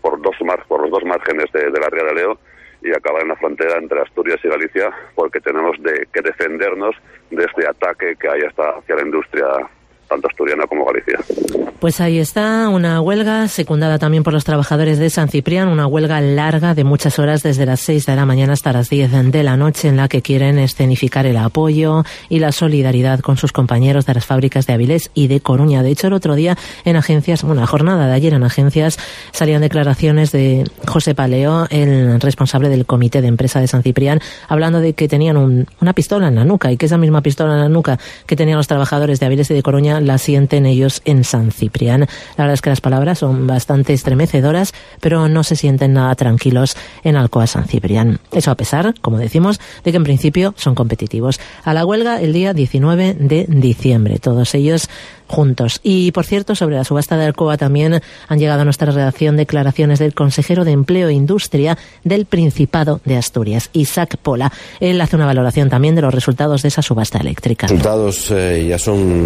los dos márgenes de la Ría de Leo y acabar en la frontera entre Asturias y Galicia, porque tenemos que defendernos de este ataque que hay hacia la industria tanto asturiana como Galicia. Pues ahí está, una huelga secundada también por los trabajadores de San Ciprián, una huelga larga de muchas horas desde las 6 de la mañana hasta las 10 de la noche, en la que quieren escenificar el apoyo y la solidaridad con sus compañeros de las fábricas de Avilés y de Coruña. De hecho, el otro día en agencias, la jornada de ayer en agencias, salían declaraciones de José Paleo, el responsable del comité de empresa de San Ciprián, hablando de que tenían una pistola en la nuca, y que esa misma pistola en la nuca que tenían los trabajadores de Avilés y de Coruña la sienten ellos en San Ciprián. La verdad es que las palabras son bastante estremecedoras, pero no se sienten nada tranquilos en Alcoa San Ciprián. Eso a pesar, como decimos, de que en principio son competitivos. A la huelga el día 19 de diciembre, todos ellos juntos. Y, por cierto, sobre la subasta de Alcoa también han llegado a nuestra redacción declaraciones del consejero de Empleo e Industria del Principado de Asturias, Isaac Pola. Él hace una valoración también de los resultados de esa subasta eléctrica. Los resultados ya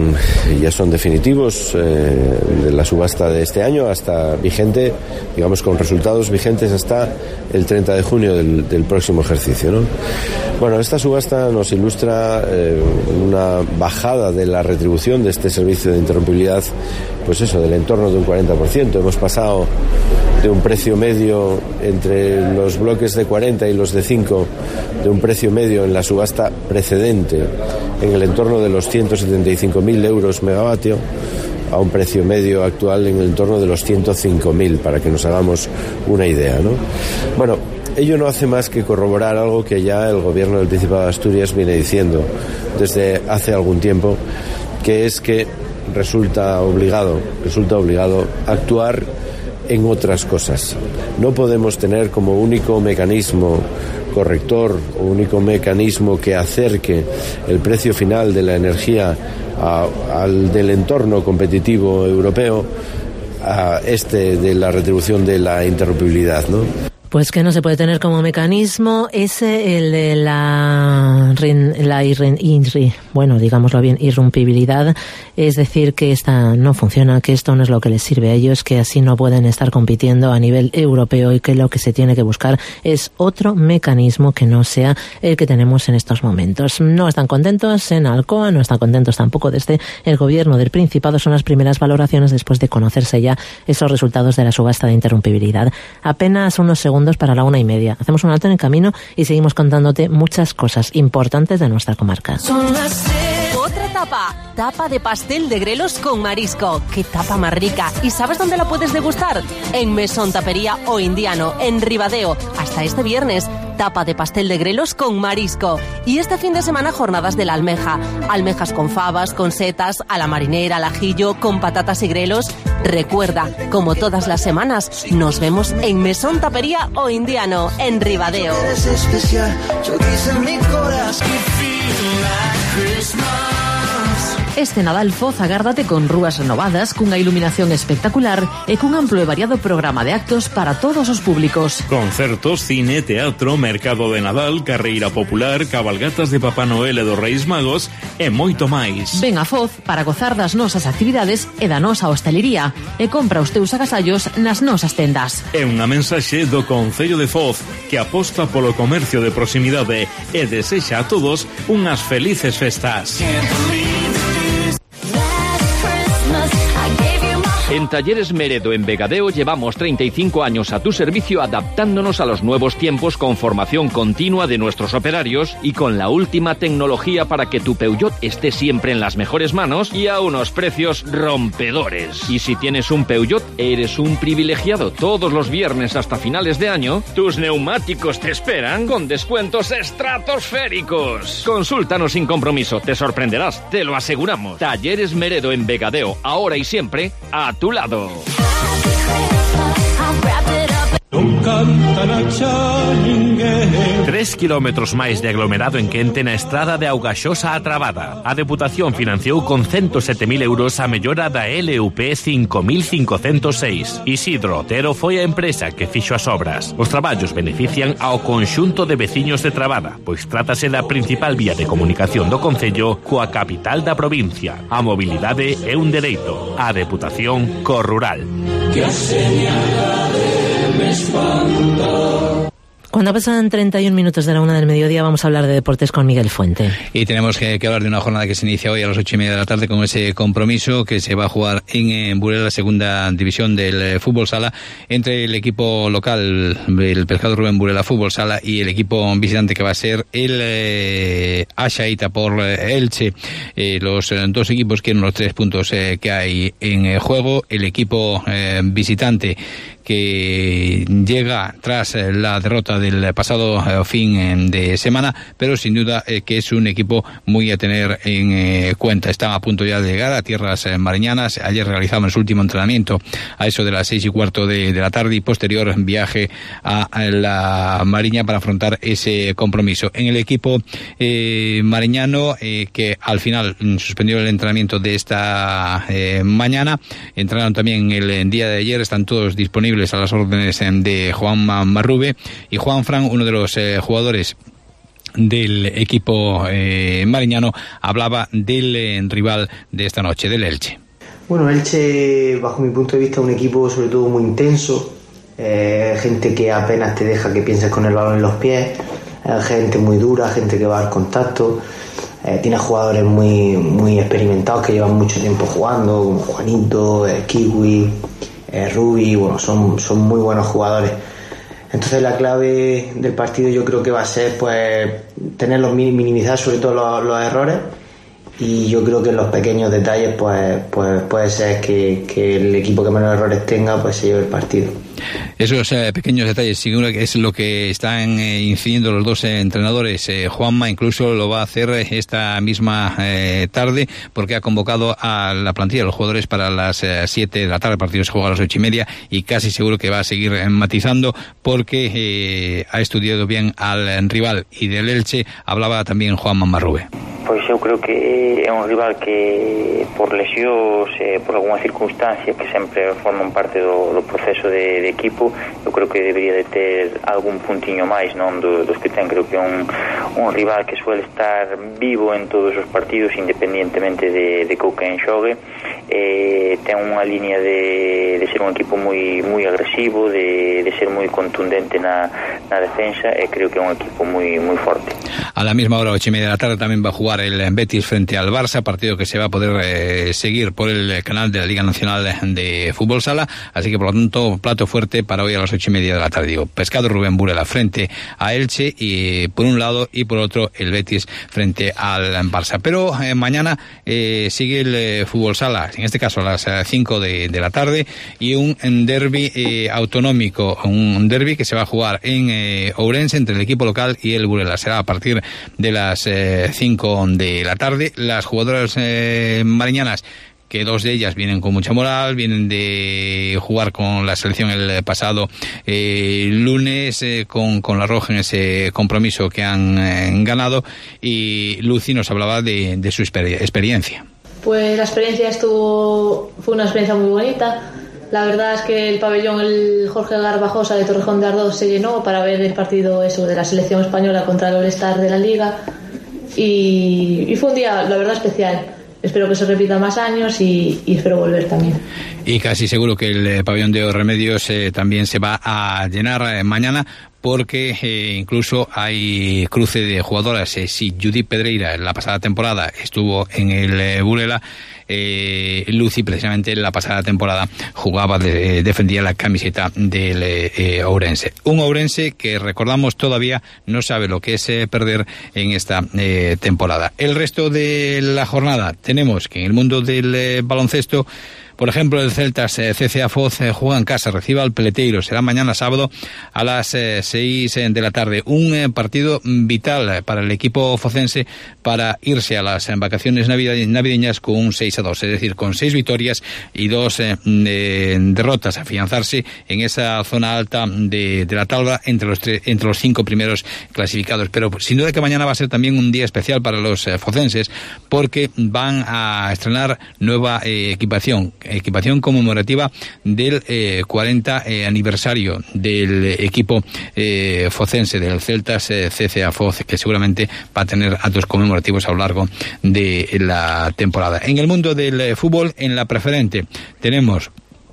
son definitivos de la subasta de este año, hasta vigente, digamos, con resultados vigentes hasta el 30 de junio del próximo ejercicio, ¿no? Bueno, esta subasta nos ilustra una bajada de la retribución de este servicio de interrumpibilidad, pues eso, del entorno de un 40%. Hemos pasado de un precio medio entre los bloques de 40 y los de 5, de un precio medio en la subasta precedente en el entorno de los 175.000 euros megavatio, a un precio medio actual en el entorno de los 105.000, para que nos hagamos una idea, ¿no? Bueno, ello no hace más que corroborar algo que ya el gobierno del Principado de Asturias viene diciendo desde hace algún tiempo, que es que resulta obligado actuar en otras cosas. No podemos tener como único mecanismo corrector o único mecanismo que acerque el precio final de la energía al del entorno competitivo europeo a de la retribución de la interrumpibilidad, ¿no? Pues que no se puede tener como mecanismo ese el de digámoslo bien, irrumpibilidad, es decir, que esta no funciona, que esto no es lo que les sirve a ellos, que así no pueden estar compitiendo a nivel europeo y que lo que se tiene que buscar es otro mecanismo que no sea el que tenemos en estos momentos. No están contentos en Alcoa, no están contentos tampoco desde el gobierno del Principado, son las primeras valoraciones después de conocerse ya esos resultados de la subasta de interrumpibilidad. Apenas unos segundos para la 1:30. Hacemos un alto en el camino y seguimos contándote muchas cosas importantes de nuestra comarca. Otra tapa de pastel de grelos con marisco. ¡Qué tapa más rica! ¿Y sabes dónde la puedes degustar? En Mesón Tapería o Indiano, en Ribadeo. Hasta este viernes, tapa de pastel de grelos con marisco. Y este fin de semana, jornadas de la almeja. Almejas con fabas, con setas, a la marinera, al ajillo, con patatas y grelos. Recuerda, como todas las semanas, nos vemos en Mesón Tapería o Indiano, en Ribadeo. Este Nadal Foz agárdate con rúas renovadas, cunha iluminación espectacular e cun amplo e variado programa de actos para todos os públicos. Concertos, cine, teatro, mercado de Nadal, carreira popular, cabalgatas de Papá Noel e dos Reis Magos e moito máis. Ven a Foz para gozar das nosas actividades e da nosa hostelería e compra os teus agasallos nas nosas tendas. É unha mensaxe do Concello de Foz que aposta polo comercio de proximidade e desexa a todos unhas felices festas. En Talleres Meredo en Vegadeo llevamos 35 años a tu servicio adaptándonos a los nuevos tiempos con formación continua de nuestros operarios y con la última tecnología para que tu Peugeot esté siempre en las mejores manos y a unos precios rompedores. Y si tienes un Peugeot, eres un privilegiado. Todos los viernes hasta finales de año, tus neumáticos te esperan con descuentos estratosféricos. Consúltanos sin compromiso, te sorprenderás, te lo aseguramos. Talleres Meredo en Vegadeo, ahora y siempre, a tu lado. 3 kilómetros máis de aglomerado en Quente na estrada de Augaxosa a Trabada. A Deputación financiou con 107.000 euros a mellora da LUP 5506. Isidro Otero foi a empresa que fixo as obras. Os traballos benefician ao conxunto de veciños de Trabada, pois trátase da principal vía de comunicación do concello coa capital da provincia. A mobilidade é un dereito. A Deputación co rural. Cuando pasan 31 minutos de la 1 del mediodía vamos a hablar de deportes con Miguel Fuente. Y tenemos que hablar de una jornada que se inicia hoy a las 8:30 de la tarde con ese compromiso que se va a jugar en Burela, la segunda división del fútbol sala, entre el equipo local, el Pescado Rubén Burela Fútbol Sala, y el equipo visitante que va a ser el Ashaita por Elche. Los dos equipos quieren los 3 puntos que hay en juego. El equipo visitante que llega tras la derrota del pasado fin de semana, pero sin duda que es un equipo muy a tener en cuenta. Están a punto ya de llegar a tierras mariñanas. Ayer realizaban su último entrenamiento a eso de las 6:15 de la tarde y posterior viaje a la Mariña para afrontar ese compromiso. En el equipo mariñano, que al final suspendió el entrenamiento de esta mañana, entrenaron también el día de ayer, están todos disponibles a las órdenes de Juan Marrube, y Juan Fran, uno de los jugadores del equipo mariñano, hablaba del rival de esta noche, del Elche. Bueno, Elche, bajo mi punto de vista, es un equipo sobre todo muy intenso, gente que apenas te deja que pienses con el balón en los pies, gente muy dura, gente que va al contacto. Tiene jugadores muy experimentados que llevan mucho tiempo jugando, como Juanito, Kiwi, Rubi. Bueno, son muy buenos jugadores. Entonces la clave del partido yo creo que va a ser pues minimizar sobre todo los errores y yo creo que en los pequeños detalles pues puede ser que el equipo que menos errores tenga pues se lleve el partido. Esos pequeños detalles seguro que es lo que están incidiendo los dos entrenadores. Juanma incluso lo va a hacer esta misma tarde, porque ha convocado a la plantilla de los jugadores para las 7 de la tarde. El partido se juega a las 8:30 y casi seguro que va a seguir matizando, porque ha estudiado bien al rival. Y del Elche hablaba también Juanma Marrube. Pois eu creo que é un rival que por lesións, por alguna circunstancia que sempre forman parte do proceso de equipo, eu creo que debería de ter algún puntiño máis, non, dos que ten. Creo que é un rival que suele estar vivo en todos os partidos independientemente de que quen xogue. Ten unha línea de ser un equipo moi agresivo, de ser moi contundente na defensa, e creo que é un equipo moi forte. A la misma hora, 8:30 de la tarde, también va a jugar el Betis frente al Barça, partido que se va a poder seguir por el canal de la Liga Nacional de Fútbol Sala, así que por lo tanto plato fuerte para hoy a las 8:30 de la tarde. Digo, Pescado Rubén Burela frente a Elche, y por un lado, y por otro el Betis frente al Barça. Pero mañana sigue el Fútbol Sala, en este caso a las 5 de la tarde, y un derbi autonómico, un derbi que se va a jugar en Ourense entre el equipo local y el Burela. Será a partir de las 5 de la tarde. Las jugadoras mariñanas, que dos de ellas vienen con mucha moral, vienen de jugar con la selección el pasado lunes con la Roja en ese compromiso que han ganado, y Lucy nos hablaba de su experiencia. Pues la experiencia fue una experiencia muy bonita. La verdad es que el pabellón, el Jorge Garbajosa de Torrejón de Ardoz, se llenó para ver el partido de la selección española contra el All-Star de la Liga, y fue un día, la verdad, especial. Espero que se repita más años y espero volver también. Y casi seguro que el pabellón de Remedios también se va a llenar mañana, porque incluso hay cruce de jugadoras. Si Judith Pedreira en la pasada temporada estuvo en el Burela, Lucy precisamente en la pasada temporada defendía la camiseta del Ourense. Un Ourense que, recordamos, todavía no sabe lo que es perder en esta temporada. El resto de la jornada tenemos que en el mundo del baloncesto, por ejemplo, el Celtas CCA Foz juega en casa, recibe al Peleteiro. Será mañana sábado a las 6 de la tarde. Un partido vital para el equipo focense para irse a las vacaciones navideñas con un 6-2, es decir, con 6 victorias y 2 derrotas, afianzarse en esa zona alta de la tabla entre los 5 primeros clasificados. Pero sin duda que mañana va a ser también un día especial para los focenses, porque van a estrenar nueva equipación conmemorativa del 40 aniversario del equipo focense, del Celtas CCA Foz, que seguramente va a tener actos conmemorativos a lo largo de la temporada. En el mundo del fútbol, en la preferente, tenemos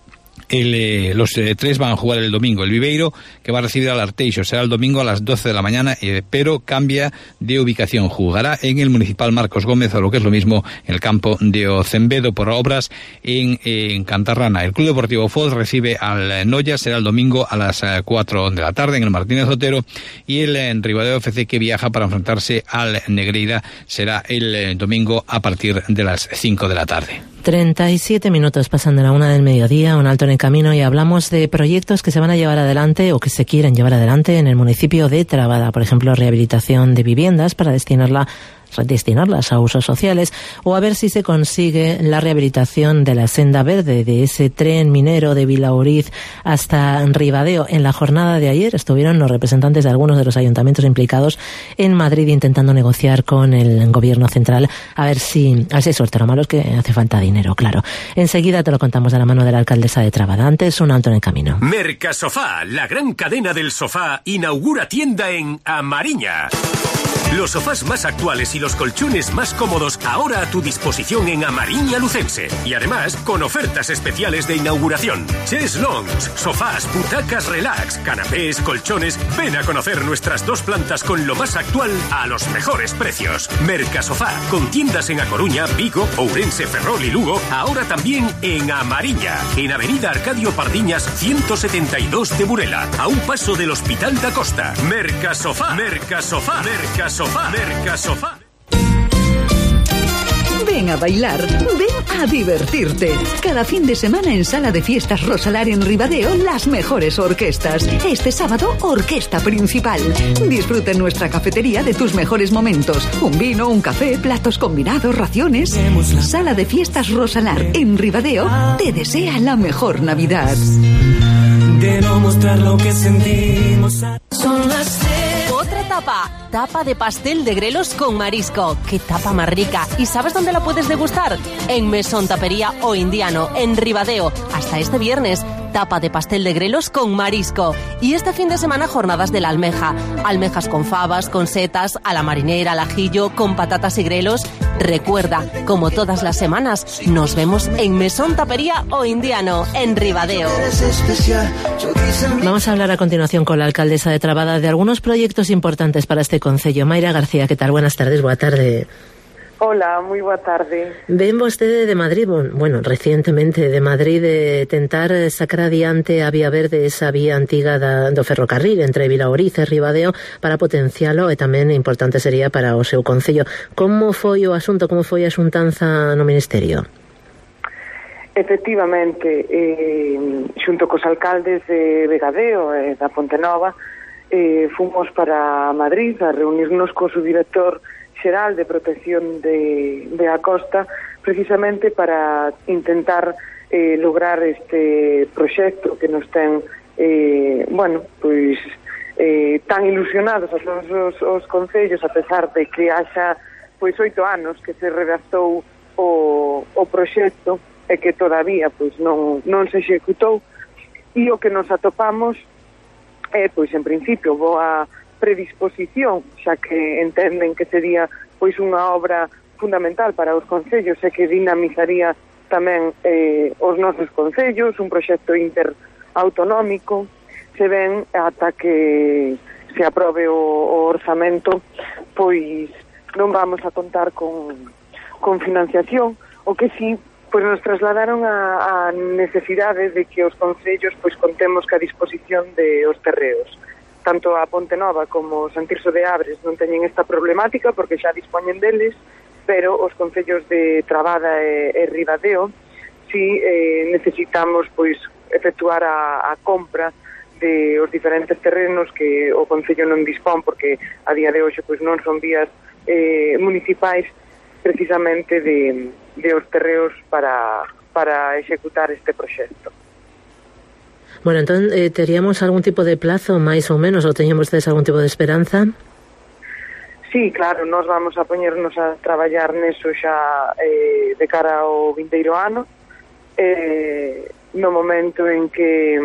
los tres van a jugar el domingo. El Viveiro, que va a recibir al Arteixo, será el domingo a las 12 de la mañana, pero cambia de ubicación. Jugará en el Municipal Marcos Gómez, o lo que es lo mismo, en el campo de Ocembedo, por obras en Cantarrana. El Club Deportivo Foz recibe al Noya, será el domingo a las 4 de la tarde en el Martínez Otero, y el Ribadeo FC, que viaja para enfrentarse al Negreira, será el domingo a partir de las 5 de la tarde. 37 minutos pasando la 1 del mediodía, un alto en el camino, y hablamos de proyectos que se van a llevar adelante o que se quieren llevar adelante en el municipio de Trabada. Por ejemplo, rehabilitación de viviendas para destinarlas a usos sociales, o a ver si se consigue la rehabilitación de la senda verde, de ese tren minero de Vilauriz hasta Ribadeo. En la jornada de ayer estuvieron los representantes de algunos de los ayuntamientos implicados en Madrid intentando negociar con el gobierno central a ver si suerte. Lo malo es que hace falta dinero, claro. Enseguida te lo contamos de la mano de la alcaldesa de Trabada. Antes, un alto en el camino. Mercasofá, la gran cadena del sofá, inaugura tienda en Amariña. Los sofás más actuales y los colchones más cómodos ahora a tu disposición en Amariña Lucense. Y además con ofertas especiales de inauguración. Chairs longs, sofás, butacas relax, canapés, colchones. Ven a conocer nuestras 2 plantas con lo más actual a los mejores precios. Mercasofá, con tiendas en A Coruña, Vigo, Ourense, Ferrol y Lugo. Ahora también en Amariña, en Avenida Arcadio Pardiñas 172 de Burela, a un paso del Hospital da Costa. Mercasofá, Mercasofá, Mercasofá. Mercasofá. ven a bailar, ven a divertirte. Cada fin de semana en Sala de Fiestas Rosalar en Ribadeo, las mejores orquestas. Este sábado, orquesta principal. Disfruta en nuestra cafetería de tus mejores momentos. Un vino, un café, platos combinados, raciones. Sala de Fiestas Rosalar en Ribadeo te desea la mejor Navidad. De no mostrar lo que sentimos. Son las otra tapa de pastel de grelos con marisco. ¡Qué tapa más rica! ¿Y sabes dónde la puedes degustar? En Mesón Tapería o Indiano, en Ribadeo. Hasta este viernes, tapa de pastel de grelos con marisco. Y este fin de semana, jornadas de la almeja. Almejas con fabas, con setas, a la marinera, al ajillo, con patatas y grelos. Recuerda, como todas las semanas, nos vemos en Mesón Tapería o Indiano, en Ribadeo. Vamos a hablar a continuación con la alcaldesa de Trabada de algunos proyectos importantes para este concello. Mayra García, ¿qué tal? Buenas tardes, boa tarde. Hola, moi boa tarde. Ven vostede de Madrid, bueno, recientemente de Madrid, de tentar sacar adiante a Vía Verde, esa vía antiga do ferrocarril entre Vilaoriz e Ribadeo, para potencialo, e tamén importante sería para o seu concello. Como foi o asunto, como foi a xuntanza no Ministerio? Efectivamente, xunto cos alcaldes de Vegadeo e da Ponte Nova, fomos para Madrid a reunirnos co subdirector xeral de protección de a costa, precisamente para intentar lograr este proxecto que nos ten tan ilusionados os concellos, a pesar de que haxa 8 anos que se redactou o proxecto e que todavía non se executou, e o que nos atopamos é, en principio, boa predisposición, xa que entenden que sería unha obra fundamental para os concellos e que dinamizaría tamén os nosos concellos, un proxecto interautonómico. Se ven ata que se aprobe o orzamento, pois non vamos a contar con financiación, o que sí, nos trasladaron a necesidade de que os concellos contemos ca disposición de os terreos. Tanto a Ponte Nova como San Tirso de Abres non teñen esta problemática porque xa dispoñen deles, pero os concellos de Trabada e Ribadeo si necesitamos efectuar a compra de os diferentes terrenos que o concello non dispón, porque a día de hoxe non son vías municipais, precisamente de os terreos para executar este proxecto. Bueno, entón, teríamos algún tipo de plazo, máis ou menos, ou teñemos vostedes algún tipo de esperanza? Sí, claro, nós vamos a poñernos a traballar neso xa de cara ao vindeiro ano. No momento en que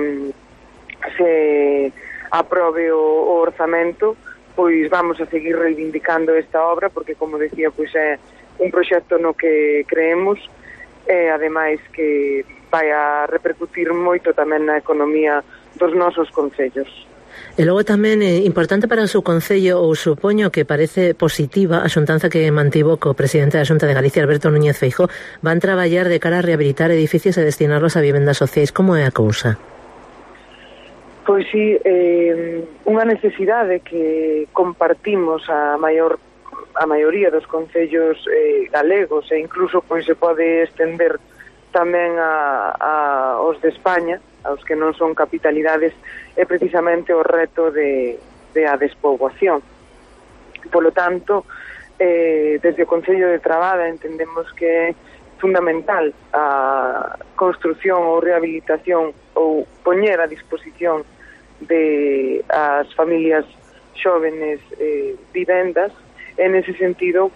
se aprobe o orzamento, pois vamos a seguir reivindicando esta obra, porque, como decía, é un proxecto no que creemos, e ademais que vai a repercutir moito tamén na economía dos nosos concellos. E logo tamén importante para o seu concello, ou supoño que parece positiva a xuntanza que mantivo co presidente da Xunta de Galicia, Alberto Núñez Feijóo, van traballar de cara a rehabilitar edificios e destinarlos a vivendas sociais. Como é a cousa? Pois sí, unha necesidade que compartimos a maioría dos concellos galegos, e incluso se pode estender tamén aos de España, aos que non son capitalidades, é precisamente o reto de a despoboación. Polo tanto, desde o Concello de Trabada entendemos que é fundamental a construción ou rehabilitación ou poñer a disposición de as familias xóvenes vivendas. En ese sentido,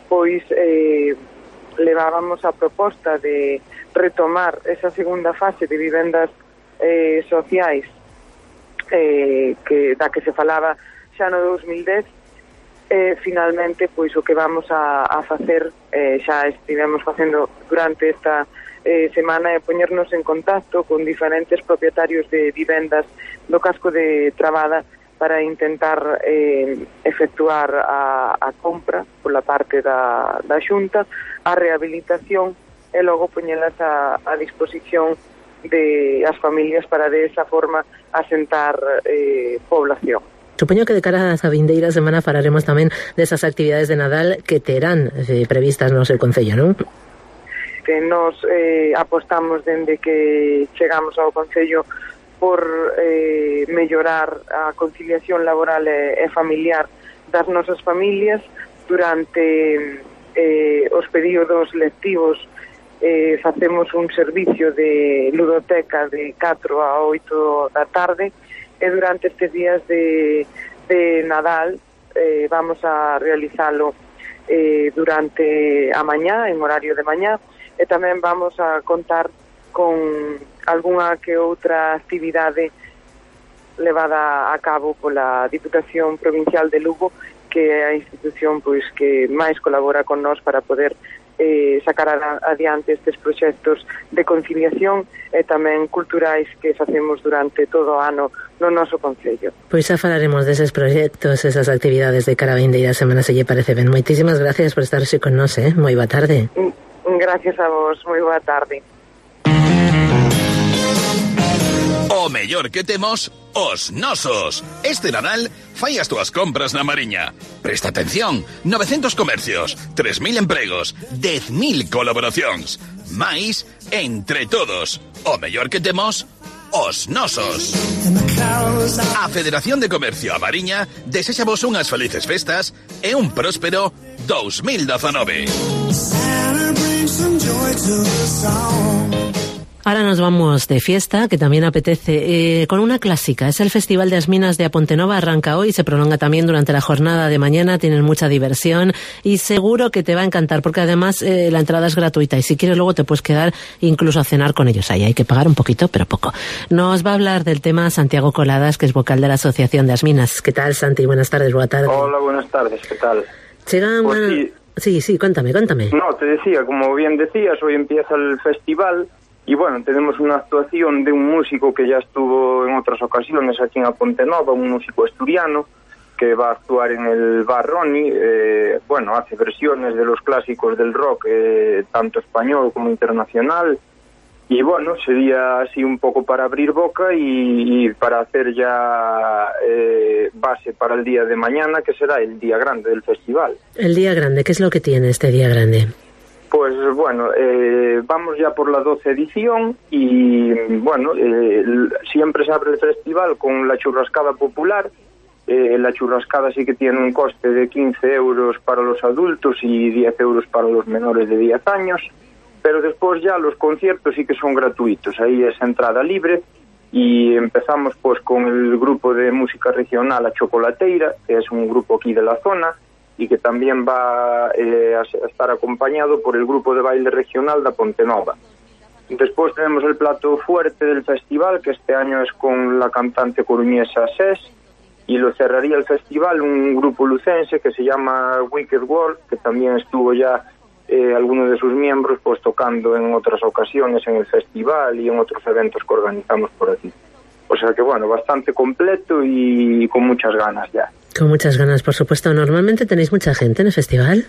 levábamos a proposta de retomar esa segunda fase de vivendas sociais da que se falaba xa no 2010. Finalmente, o que vamos a facer, xa estivemos facendo durante esta semana, é poñernos en contacto con diferentes propietarios de vivendas do casco de Trabada para intentar efectuar a compra pola parte da Xunta, a rehabilitación e logo poñelas a disposición de as familias para de esa forma asentar población. Supoño que de cara a vindeira semana falaremos tamén desas actividades de Nadal que terán previstas no seu concello, non? Que nos apostamos dende que chegamos ao concello por mellorar a conciliación laboral e familiar das nosas familias durante os períodos lectivos. Facemos un servicio de ludoteca de 4 a 8 da tarde e durante estes días de Nadal vamos a realizalo durante a mañá, en horario de mañá, e tamén vamos a contar con algunha que outra actividade levada a cabo pola Diputación Provincial de Lugo, que é a institución pois que máis colabora con nós para poder sacar adiante estes proxectos de conciliación e tamén culturais que facemos durante todo o ano no noso concello. Pois xa falaremos deses proxectos, esas actividades de cara a vindeira semana, se lle parece ben. Moitísimas gracias por estarse con nós, moi boa tarde. Gracias a vos, moi boa tarde. O mellor que temos, os nosos. Este Nadal, fai as túas compras na Mariña. Presta atención, 900 comercios, 3.000 empregos, 10.000 colaboracións. Mais, entre todos, o mellor que temos, os nosos. A Federación de Comercio a Mariña desexa vos unhas felices festas e un próspero 2019. Ahora nos vamos de fiesta, que también apetece, con una clásica. Es el Festival de las Minas de Apontenova, arranca hoy, se prolonga también durante la jornada de mañana, tienen mucha diversión y seguro que te va a encantar, porque además la entrada es gratuita y si quieres luego te puedes quedar incluso a cenar con ellos ahí. Hay que pagar un poquito, pero poco. Nos va a hablar del tema Santiago Coladas, que es vocal de la Asociación de las Minas. ¿Qué tal, Santi? Buenas tardes, buena tarde. Hola, buenas tardes, ¿qué tal? Llegan... Pues sí, cuéntame. No, te decía, como bien decías, hoy empieza el festival. Y bueno, tenemos una actuación de un músico que ya estuvo en otras ocasiones aquí en Apontenova, un músico asturiano que va a actuar en el Bar Ronnie. Bueno, hace versiones de los clásicos del rock, tanto español como internacional. Y bueno, sería así un poco para abrir boca y para hacer ya base para el día de mañana, que será el día grande del festival. El día grande, ¿qué es lo que tiene este día grande? Pues bueno, vamos ya por la 12ª edición y bueno, siempre se abre el festival con la churrascada popular. La churrascada sí que tiene un coste de 15 euros para los adultos y 10 euros para los menores de 10 años, pero después ya los conciertos sí que son gratuitos, ahí es entrada libre y empezamos pues con el grupo de música regional A Chocolateira, que es un grupo aquí de la zona, y que también va a estar acompañado por el grupo de baile regional de Apontenova. Después tenemos el plato fuerte del festival, que este año es con la cantante coruñesa Ses, y lo cerraría el festival un grupo lucense que se llama Wicked World, que también estuvo ya alguno de sus miembros pues tocando en otras ocasiones en el festival y en otros eventos que organizamos por aquí. O sea que bueno, bastante completo y con muchas ganas ya. Con muchas ganas, por supuesto. ¿Normalmente tenéis mucha gente en el festival?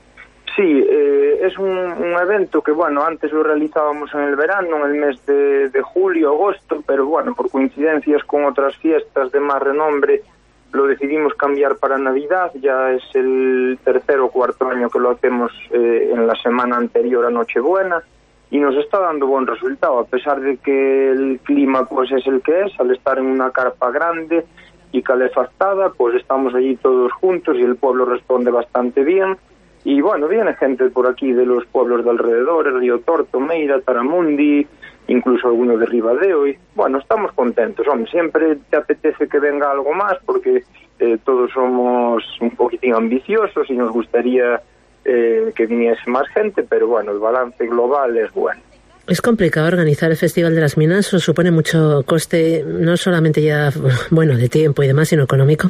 Sí, es un evento que, bueno, antes lo realizábamos en el verano, en el mes de julio, agosto, pero bueno, por coincidencias con otras fiestas de más renombre, lo decidimos cambiar para Navidad. Ya es el 3er o 4º año que lo hacemos en la semana anterior a Nochebuena y nos está dando buen resultado, a pesar de que el clima pues es el que es, al estar en una carpa grande y calefactada, pues estamos allí todos juntos y el pueblo responde bastante bien. Y bueno, viene gente por aquí de los pueblos de alrededor, el Río Torto, Meira, Taramundi, incluso algunos de Ribadeo, y bueno, estamos contentos. Hombre, siempre te apetece que venga algo más porque todos somos un poquitín ambiciosos y nos gustaría que viniese más gente, pero bueno, el balance global es bueno. ¿Es complicado organizar el Festival de las Minas o supone mucho coste, no solamente ya, bueno, de tiempo y demás, sino económico?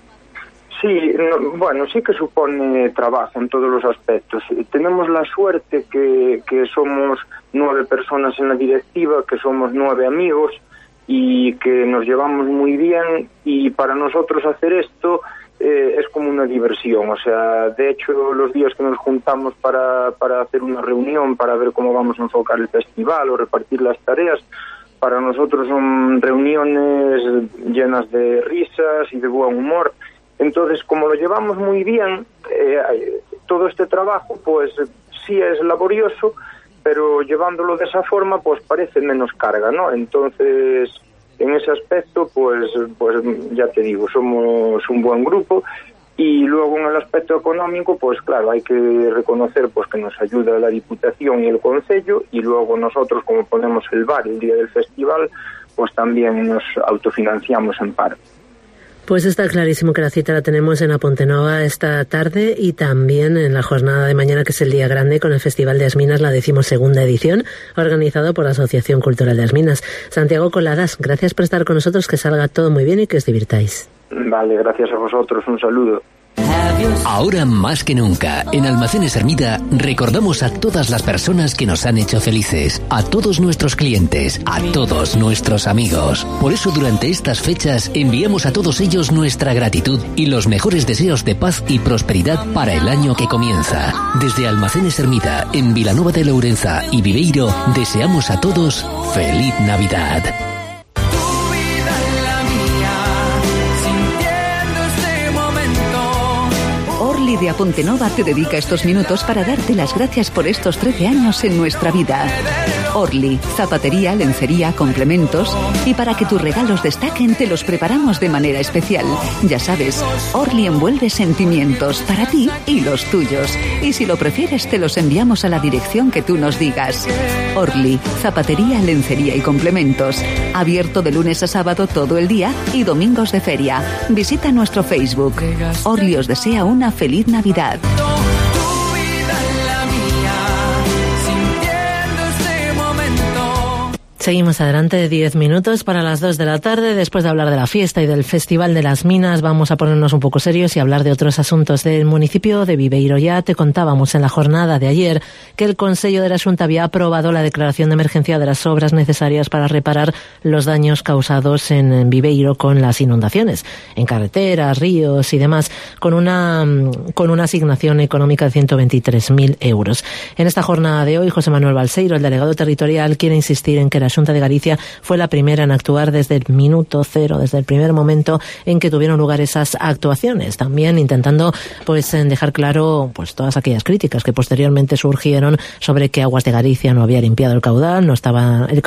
Sí, bueno, sí que supone trabajo en todos los aspectos. Tenemos la suerte que somos 9 personas en la directiva, que somos 9 amigos y que nos llevamos muy bien, y para nosotros hacer esto es como una diversión. O sea, de hecho, los días que nos juntamos para hacer una reunión, para ver cómo vamos a enfocar el festival o repartir las tareas, para nosotros son reuniones llenas de risas y de buen humor. Entonces, como lo llevamos muy bien, todo este trabajo, pues sí es laborioso, pero llevándolo de esa forma, pues parece menos carga, ¿no? Entonces, en ese aspecto, pues ya te digo, somos un buen grupo. Y luego en el aspecto económico, pues claro, hay que reconocer pues que nos ayuda la Diputación y el Concello, y luego nosotros, como ponemos el bar el día del festival, pues también nos autofinanciamos en parte. Pues está clarísimo que la cita la tenemos en A Pontenova esta tarde y también en la jornada de mañana, que es el día grande, con el Festival de As Minas, la 12ª edición, organizado por la Asociación Cultural de As Minas. Santiago Coladas, gracias por estar con nosotros, que salga todo muy bien y que os divirtáis. Vale, gracias a vosotros, un saludo. Ahora más que nunca, en Almacenes Hermida recordamos a todas las personas que nos han hecho felices, a todos nuestros clientes, a todos nuestros amigos. Por eso durante estas fechas enviamos a todos ellos nuestra gratitud y los mejores deseos de paz y prosperidad para el año que comienza. Desde Almacenes Hermida, en Vilanova de Lourenza y Viveiro, deseamos a todos feliz Navidad. Orly de A Pontenova te dedica estos minutos para darte las gracias por estos 13 años en nuestra vida. Orly, zapatería, lencería, complementos, y para que tus regalos destaquen te los preparamos de manera especial. Ya sabes, Orly envuelve sentimientos para ti y los tuyos, y si lo prefieres te los enviamos a la dirección que tú nos digas. Orly, zapatería, lencería y complementos, abierto de lunes a sábado todo el día y domingos de feria. Visita nuestro Facebook. Orly os desea una feliz Navidad. Seguimos adelante, 10 minutos para las 2 de la tarde. Después de hablar de la fiesta y del Festival de las Minas, vamos a ponernos un poco serios y hablar de otros asuntos del municipio de Viveiro. Ya te contábamos en la jornada de ayer que el Consello de la Xunta había aprobado la declaración de emergencia de las obras necesarias para reparar los daños causados en Viveiro con las inundaciones, en carreteras, ríos y demás, con una asignación económica de 123.000 euros. En esta jornada de hoy, José Manuel Balseiro, el delegado territorial, quiere insistir en que la Xunta de Galicia fue la primera en actuar desde el minuto cero, desde el primer momento en que tuvieron lugar esas actuaciones, también intentando pues dejar claro pues todas aquellas críticas que posteriormente surgieron sobre que Aguas de Galicia no había limpiado el caudal, no estaba de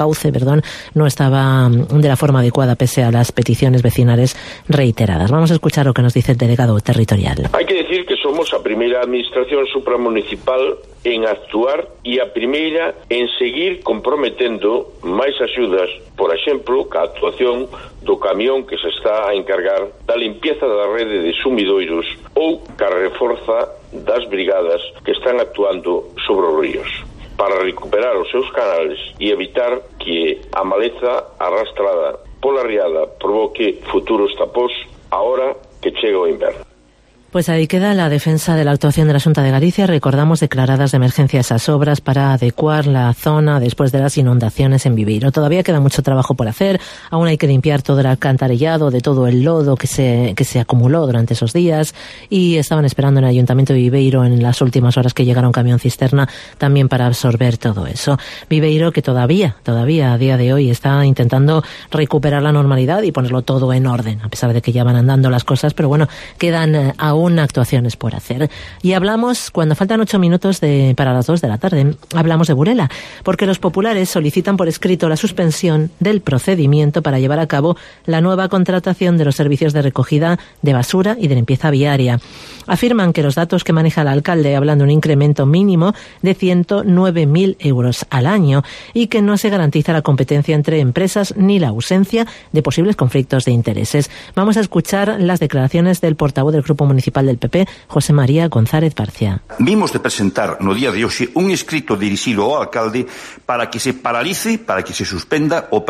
la forma adecuada pese a las peticiones vecinales reiteradas. Vamos a escuchar lo que nos dice el delegado territorial. Hai que decir que somos a primeira administración supramunicipal en actuar e a primeira en seguir comprometendo máis axudas, por exemplo, ca actuación do camión que se está a encargar da limpieza da rede de sumidoiros ou ca reforza das brigadas que están actuando sobre os ríos para recuperar os seus canales e evitar que a maleza arrastrada pola riada provoque futuros tapós ahora que chega o inverno. Pues ahí queda la defensa de la actuación de la Xunta de Galicia. Recordamos declaradas de emergencia esas obras para adecuar la zona después de las inundaciones en Viveiro. Todavía queda mucho trabajo por hacer. Aún hay que limpiar todo el alcantarillado de todo el lodo que se acumuló durante esos días, y estaban esperando en el Ayuntamiento de Viveiro en las últimas horas que llegara un camión cisterna también para absorber todo eso. Viveiro, que todavía a día de hoy está intentando recuperar la normalidad y ponerlo todo en orden, a pesar de que ya van andando las cosas, pero bueno, quedan aún actuaciones por hacer. Y hablamos, cuando faltan 8 minutos para las 2 de la tarde, hablamos de Burela, porque los populares solicitan por escrito la suspensión del procedimiento para llevar a cabo la nueva contratación de los servicios de recogida de basura y de limpieza viaria. Afirman que los datos que maneja el alcalde hablan de un incremento mínimo de 109.000 euros al año y que no se garantiza la competencia entre empresas ni la ausencia de posibles conflictos de intereses. Vamos a escuchar las declaraciones del portavoz del Grupo Municipal del PP, José María González Barcia. Vimos de presentar no día de hoxe un escrito dirixido ao alcalde para que se paralice, para que se suspenda o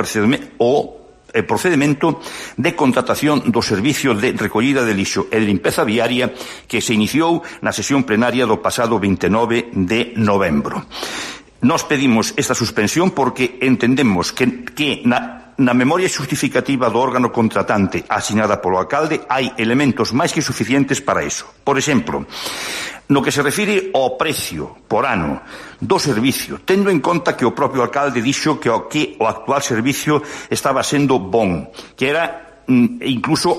procedimento de contratación do servicio de recollida de lixo e limpeza viaria que se iniciou na sesión plenaria do pasado 29 de novembro. Nos pedimos esta suspensión porque entendemos que na memoria xustificativa do órgano contratante asignada polo alcalde hai elementos máis que suficientes para iso. Por exemplo, No que se refire ao precio por ano do servicio, tendo en conta que o propio alcalde dixo que o actual servicio estaba sendo bon, que era incluso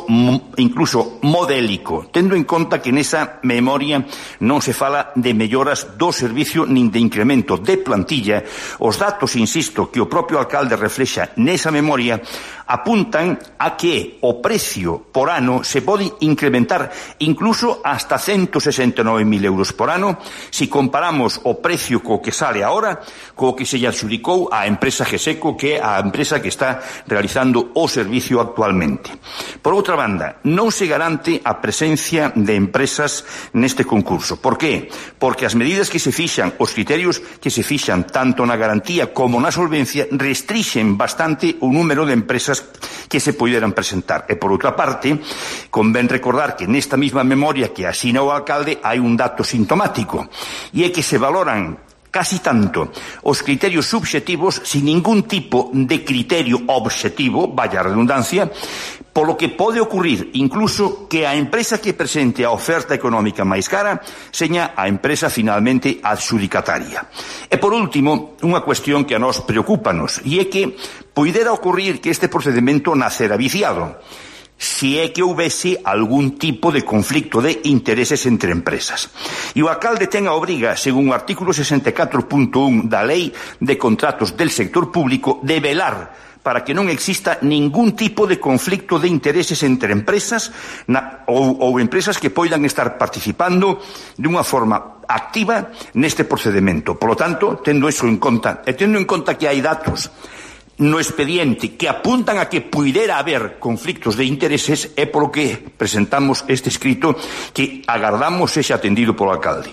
modélico, tendo en conta que nesa memoria non se fala de melloras do servicio nin de incremento de plantilla. Os datos, insisto, que o propio alcalde reflexa nesa memoria apuntan a que o precio por ano se pode incrementar incluso hasta 169.000 euros por ano si comparamos o precio co que sale agora co que se lle adxudicou á empresa GESECO, que é a empresa que está realizando o servicio actualmente. Por outra banda, non se garante a presencia de empresas neste concurso. Por qué? Porque as medidas que se fixan, os criterios que se fixan tanto na garantía como na solvencia restrixen bastante o número de empresas que se poderan presentar. E por outra parte, convén recordar que nesta mesma memoria que asina o alcalde hai un dato sintomático, e é que se valoran casi tanto os criterios subxetivos sin ningún tipo de criterio obxectivo, vaya a redundancia, polo que pode ocurrir incluso que a empresa que presente a oferta económica máis cara seña a empresa finalmente adxudicataria. E por último, unha cuestión que a nós preocúpanos, e é que poidera ocurrir que este procedimento nacera viciado, si é que houvese algún tipo de conflicto de intereses entre empresas. E o alcalde ten a obriga, según o artículo 64.1 da Lei de Contratos del Sector Público, de velar para que non exista ningún tipo de conflicto de intereses entre empresas ou empresas que poidan estar participando dunha forma activa neste procedimento. Por lo tanto, tendo iso en conta, e tendo en conta que hai datos no expediente que apuntan a que puidera haber conflictos de intereses, é polo que presentamos este escrito que agardamos sexa atendido polo alcalde.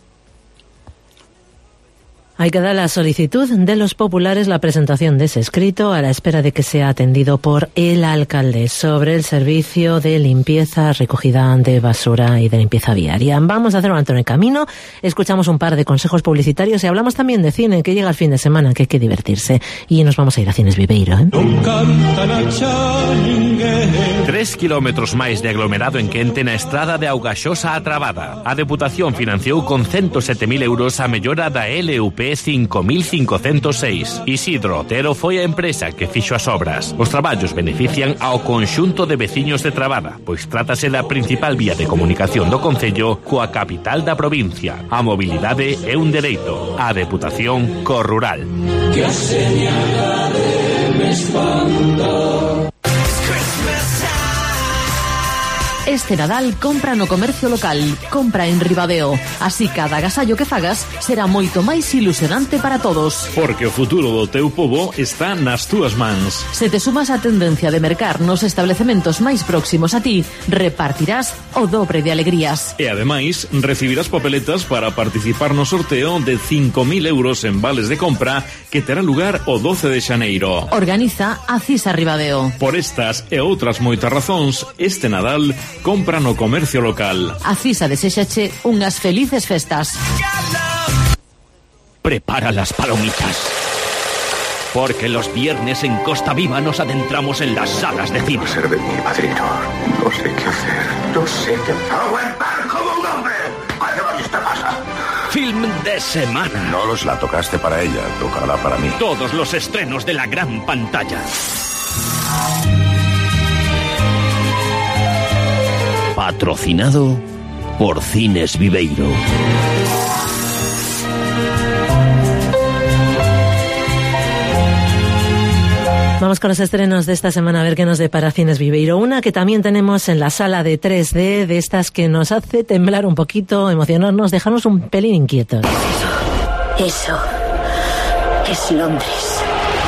Ahí queda la solicitud de los populares, la presentación de ese escrito a la espera de que sea atendido por el alcalde sobre el servicio de limpieza, recogida de basura y de limpieza viaria. Vamos a hacer un alto en el camino, escuchamos un par de consejos publicitarios y hablamos también de cine, que llega el fin de semana, que hay que divertirse. Y nos vamos a ir a Cines Viveiro, 3 kilómetros máis de aglomerado en quente na estrada de Augaxosa a Trabada. A Deputación financiou con 107.000 euros a mellora da LUP 5506. Isidro Otero foi a empresa que fixo as obras. Os traballos benefician ao conxunto de veciños de Trabada, pois trátase da principal vía de comunicación do concello coa capital da provincia. A mobilidade é un dereito. A Deputación co rural. Que a señalade me espanta. Este Nadal compra no comercio local, compra en Ribadeo. Así cada agasallo que fagas será moito máis ilusionante para todos. Porque o futuro do teu pobo está nas túas mans. Se te sumas á tendencia de mercar nos establecementos máis próximos a ti, repartirás o dobre de alegrías. E ademais, recibirás papeletas para participar no sorteo de 5.000 euros en vales de compra que terá lugar o 12 de xaneiro. Organiza a CISA Ribadeo. Por estas e outras moitas razóns, este Nadal compra no comercio local. A CISA deséxache unhas felices festas. Prepara las palomitas. Porque los viernes en Costa Viva nos adentramos en las salas de cine. Ser de mi padrino. No sé qué hacer. No sé qué hacer. ¡Aguantar como un hombre! ¿Cuándo esta pasa? Film de semana. No los la tocaste para ella, tocará para mí. Todos los estrenos de la gran pantalla. Patrocinado por Cines Viveiro. Vamos con los estrenos de esta semana a ver qué nos depara Cines Viveiro. Una que también tenemos en la sala de 3D, de estas que nos hace temblar un poquito, emocionarnos, dejarnos un pelín inquietos. Eso es Londres.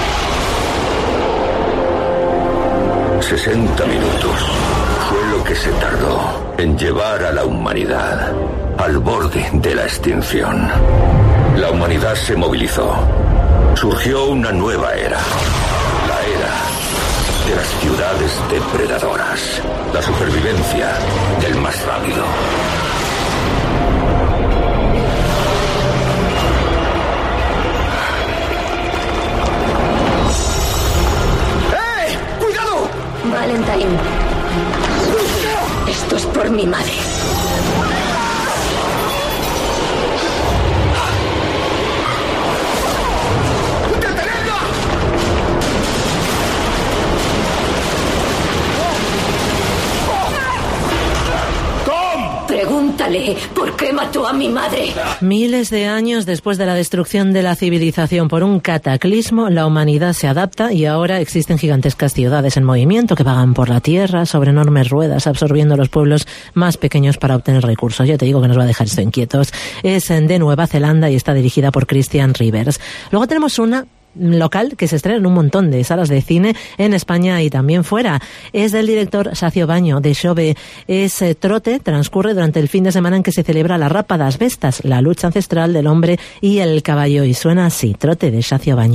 60 minutos fue lo que se tardó en llevar a la humanidad al borde de la extinción. La humanidad se movilizó. Surgió una nueva era. La era de las ciudades depredadoras. La supervivencia del más rápido. ¡Eh! ¡Cuidado! Valentine. Esto es por mi madre. qué? ¿Por qué mató a mi madre? Miles de años después de la destrucción de la civilización por un cataclismo, la humanidad se adapta y ahora existen gigantescas ciudades en movimiento que vagan por la tierra sobre enormes ruedas, absorbiendo los pueblos más pequeños para obtener recursos. Ya te digo que nos va a dejar esto inquietos. Es de Nueva Zelanda y está dirigida por Christian Rivers. Luego tenemos una local que se estrena en un montón de salas de cine en España y también fuera. Es del director Sacio Baño de Xove. Es Trote, transcurre durante el fin de semana en que se celebra la Rapa das Bestas, la lucha ancestral del hombre y el caballo, y suena así, Trote de Sacio Baño.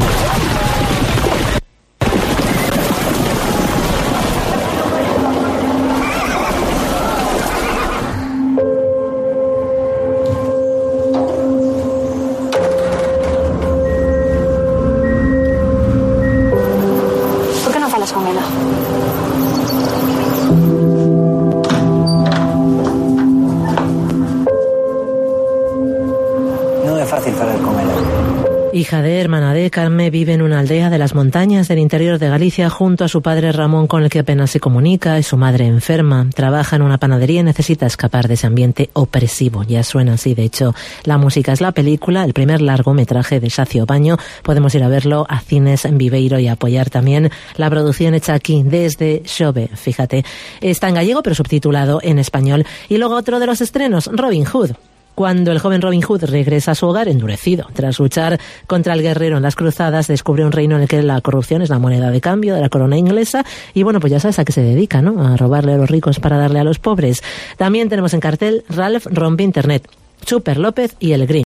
Hija de hermana de Carme, vive en una aldea de las montañas del interior de Galicia junto a su padre Ramón, con el que apenas se comunica, y su madre enferma. Trabaja en una panadería y necesita escapar de ese ambiente opresivo. Ya suena así, de hecho, la música es la película, el primer largometraje de Sacio Baño. Podemos ir a verlo a Cines en Viveiro y apoyar también la producción hecha aquí desde Xove. Fíjate, está en gallego pero subtitulado en español. Y luego otro de los estrenos, Robin Hood. Cuando el joven Robin Hood regresa a su hogar endurecido, tras luchar contra el guerrero en las cruzadas, descubre un reino en el que la corrupción es la moneda de cambio de la corona inglesa y bueno, pues ya sabes a qué se dedica, ¿no? A robarle a los ricos para darle a los pobres. También tenemos en cartel Ralph rompe internet, Chuper López y el Green.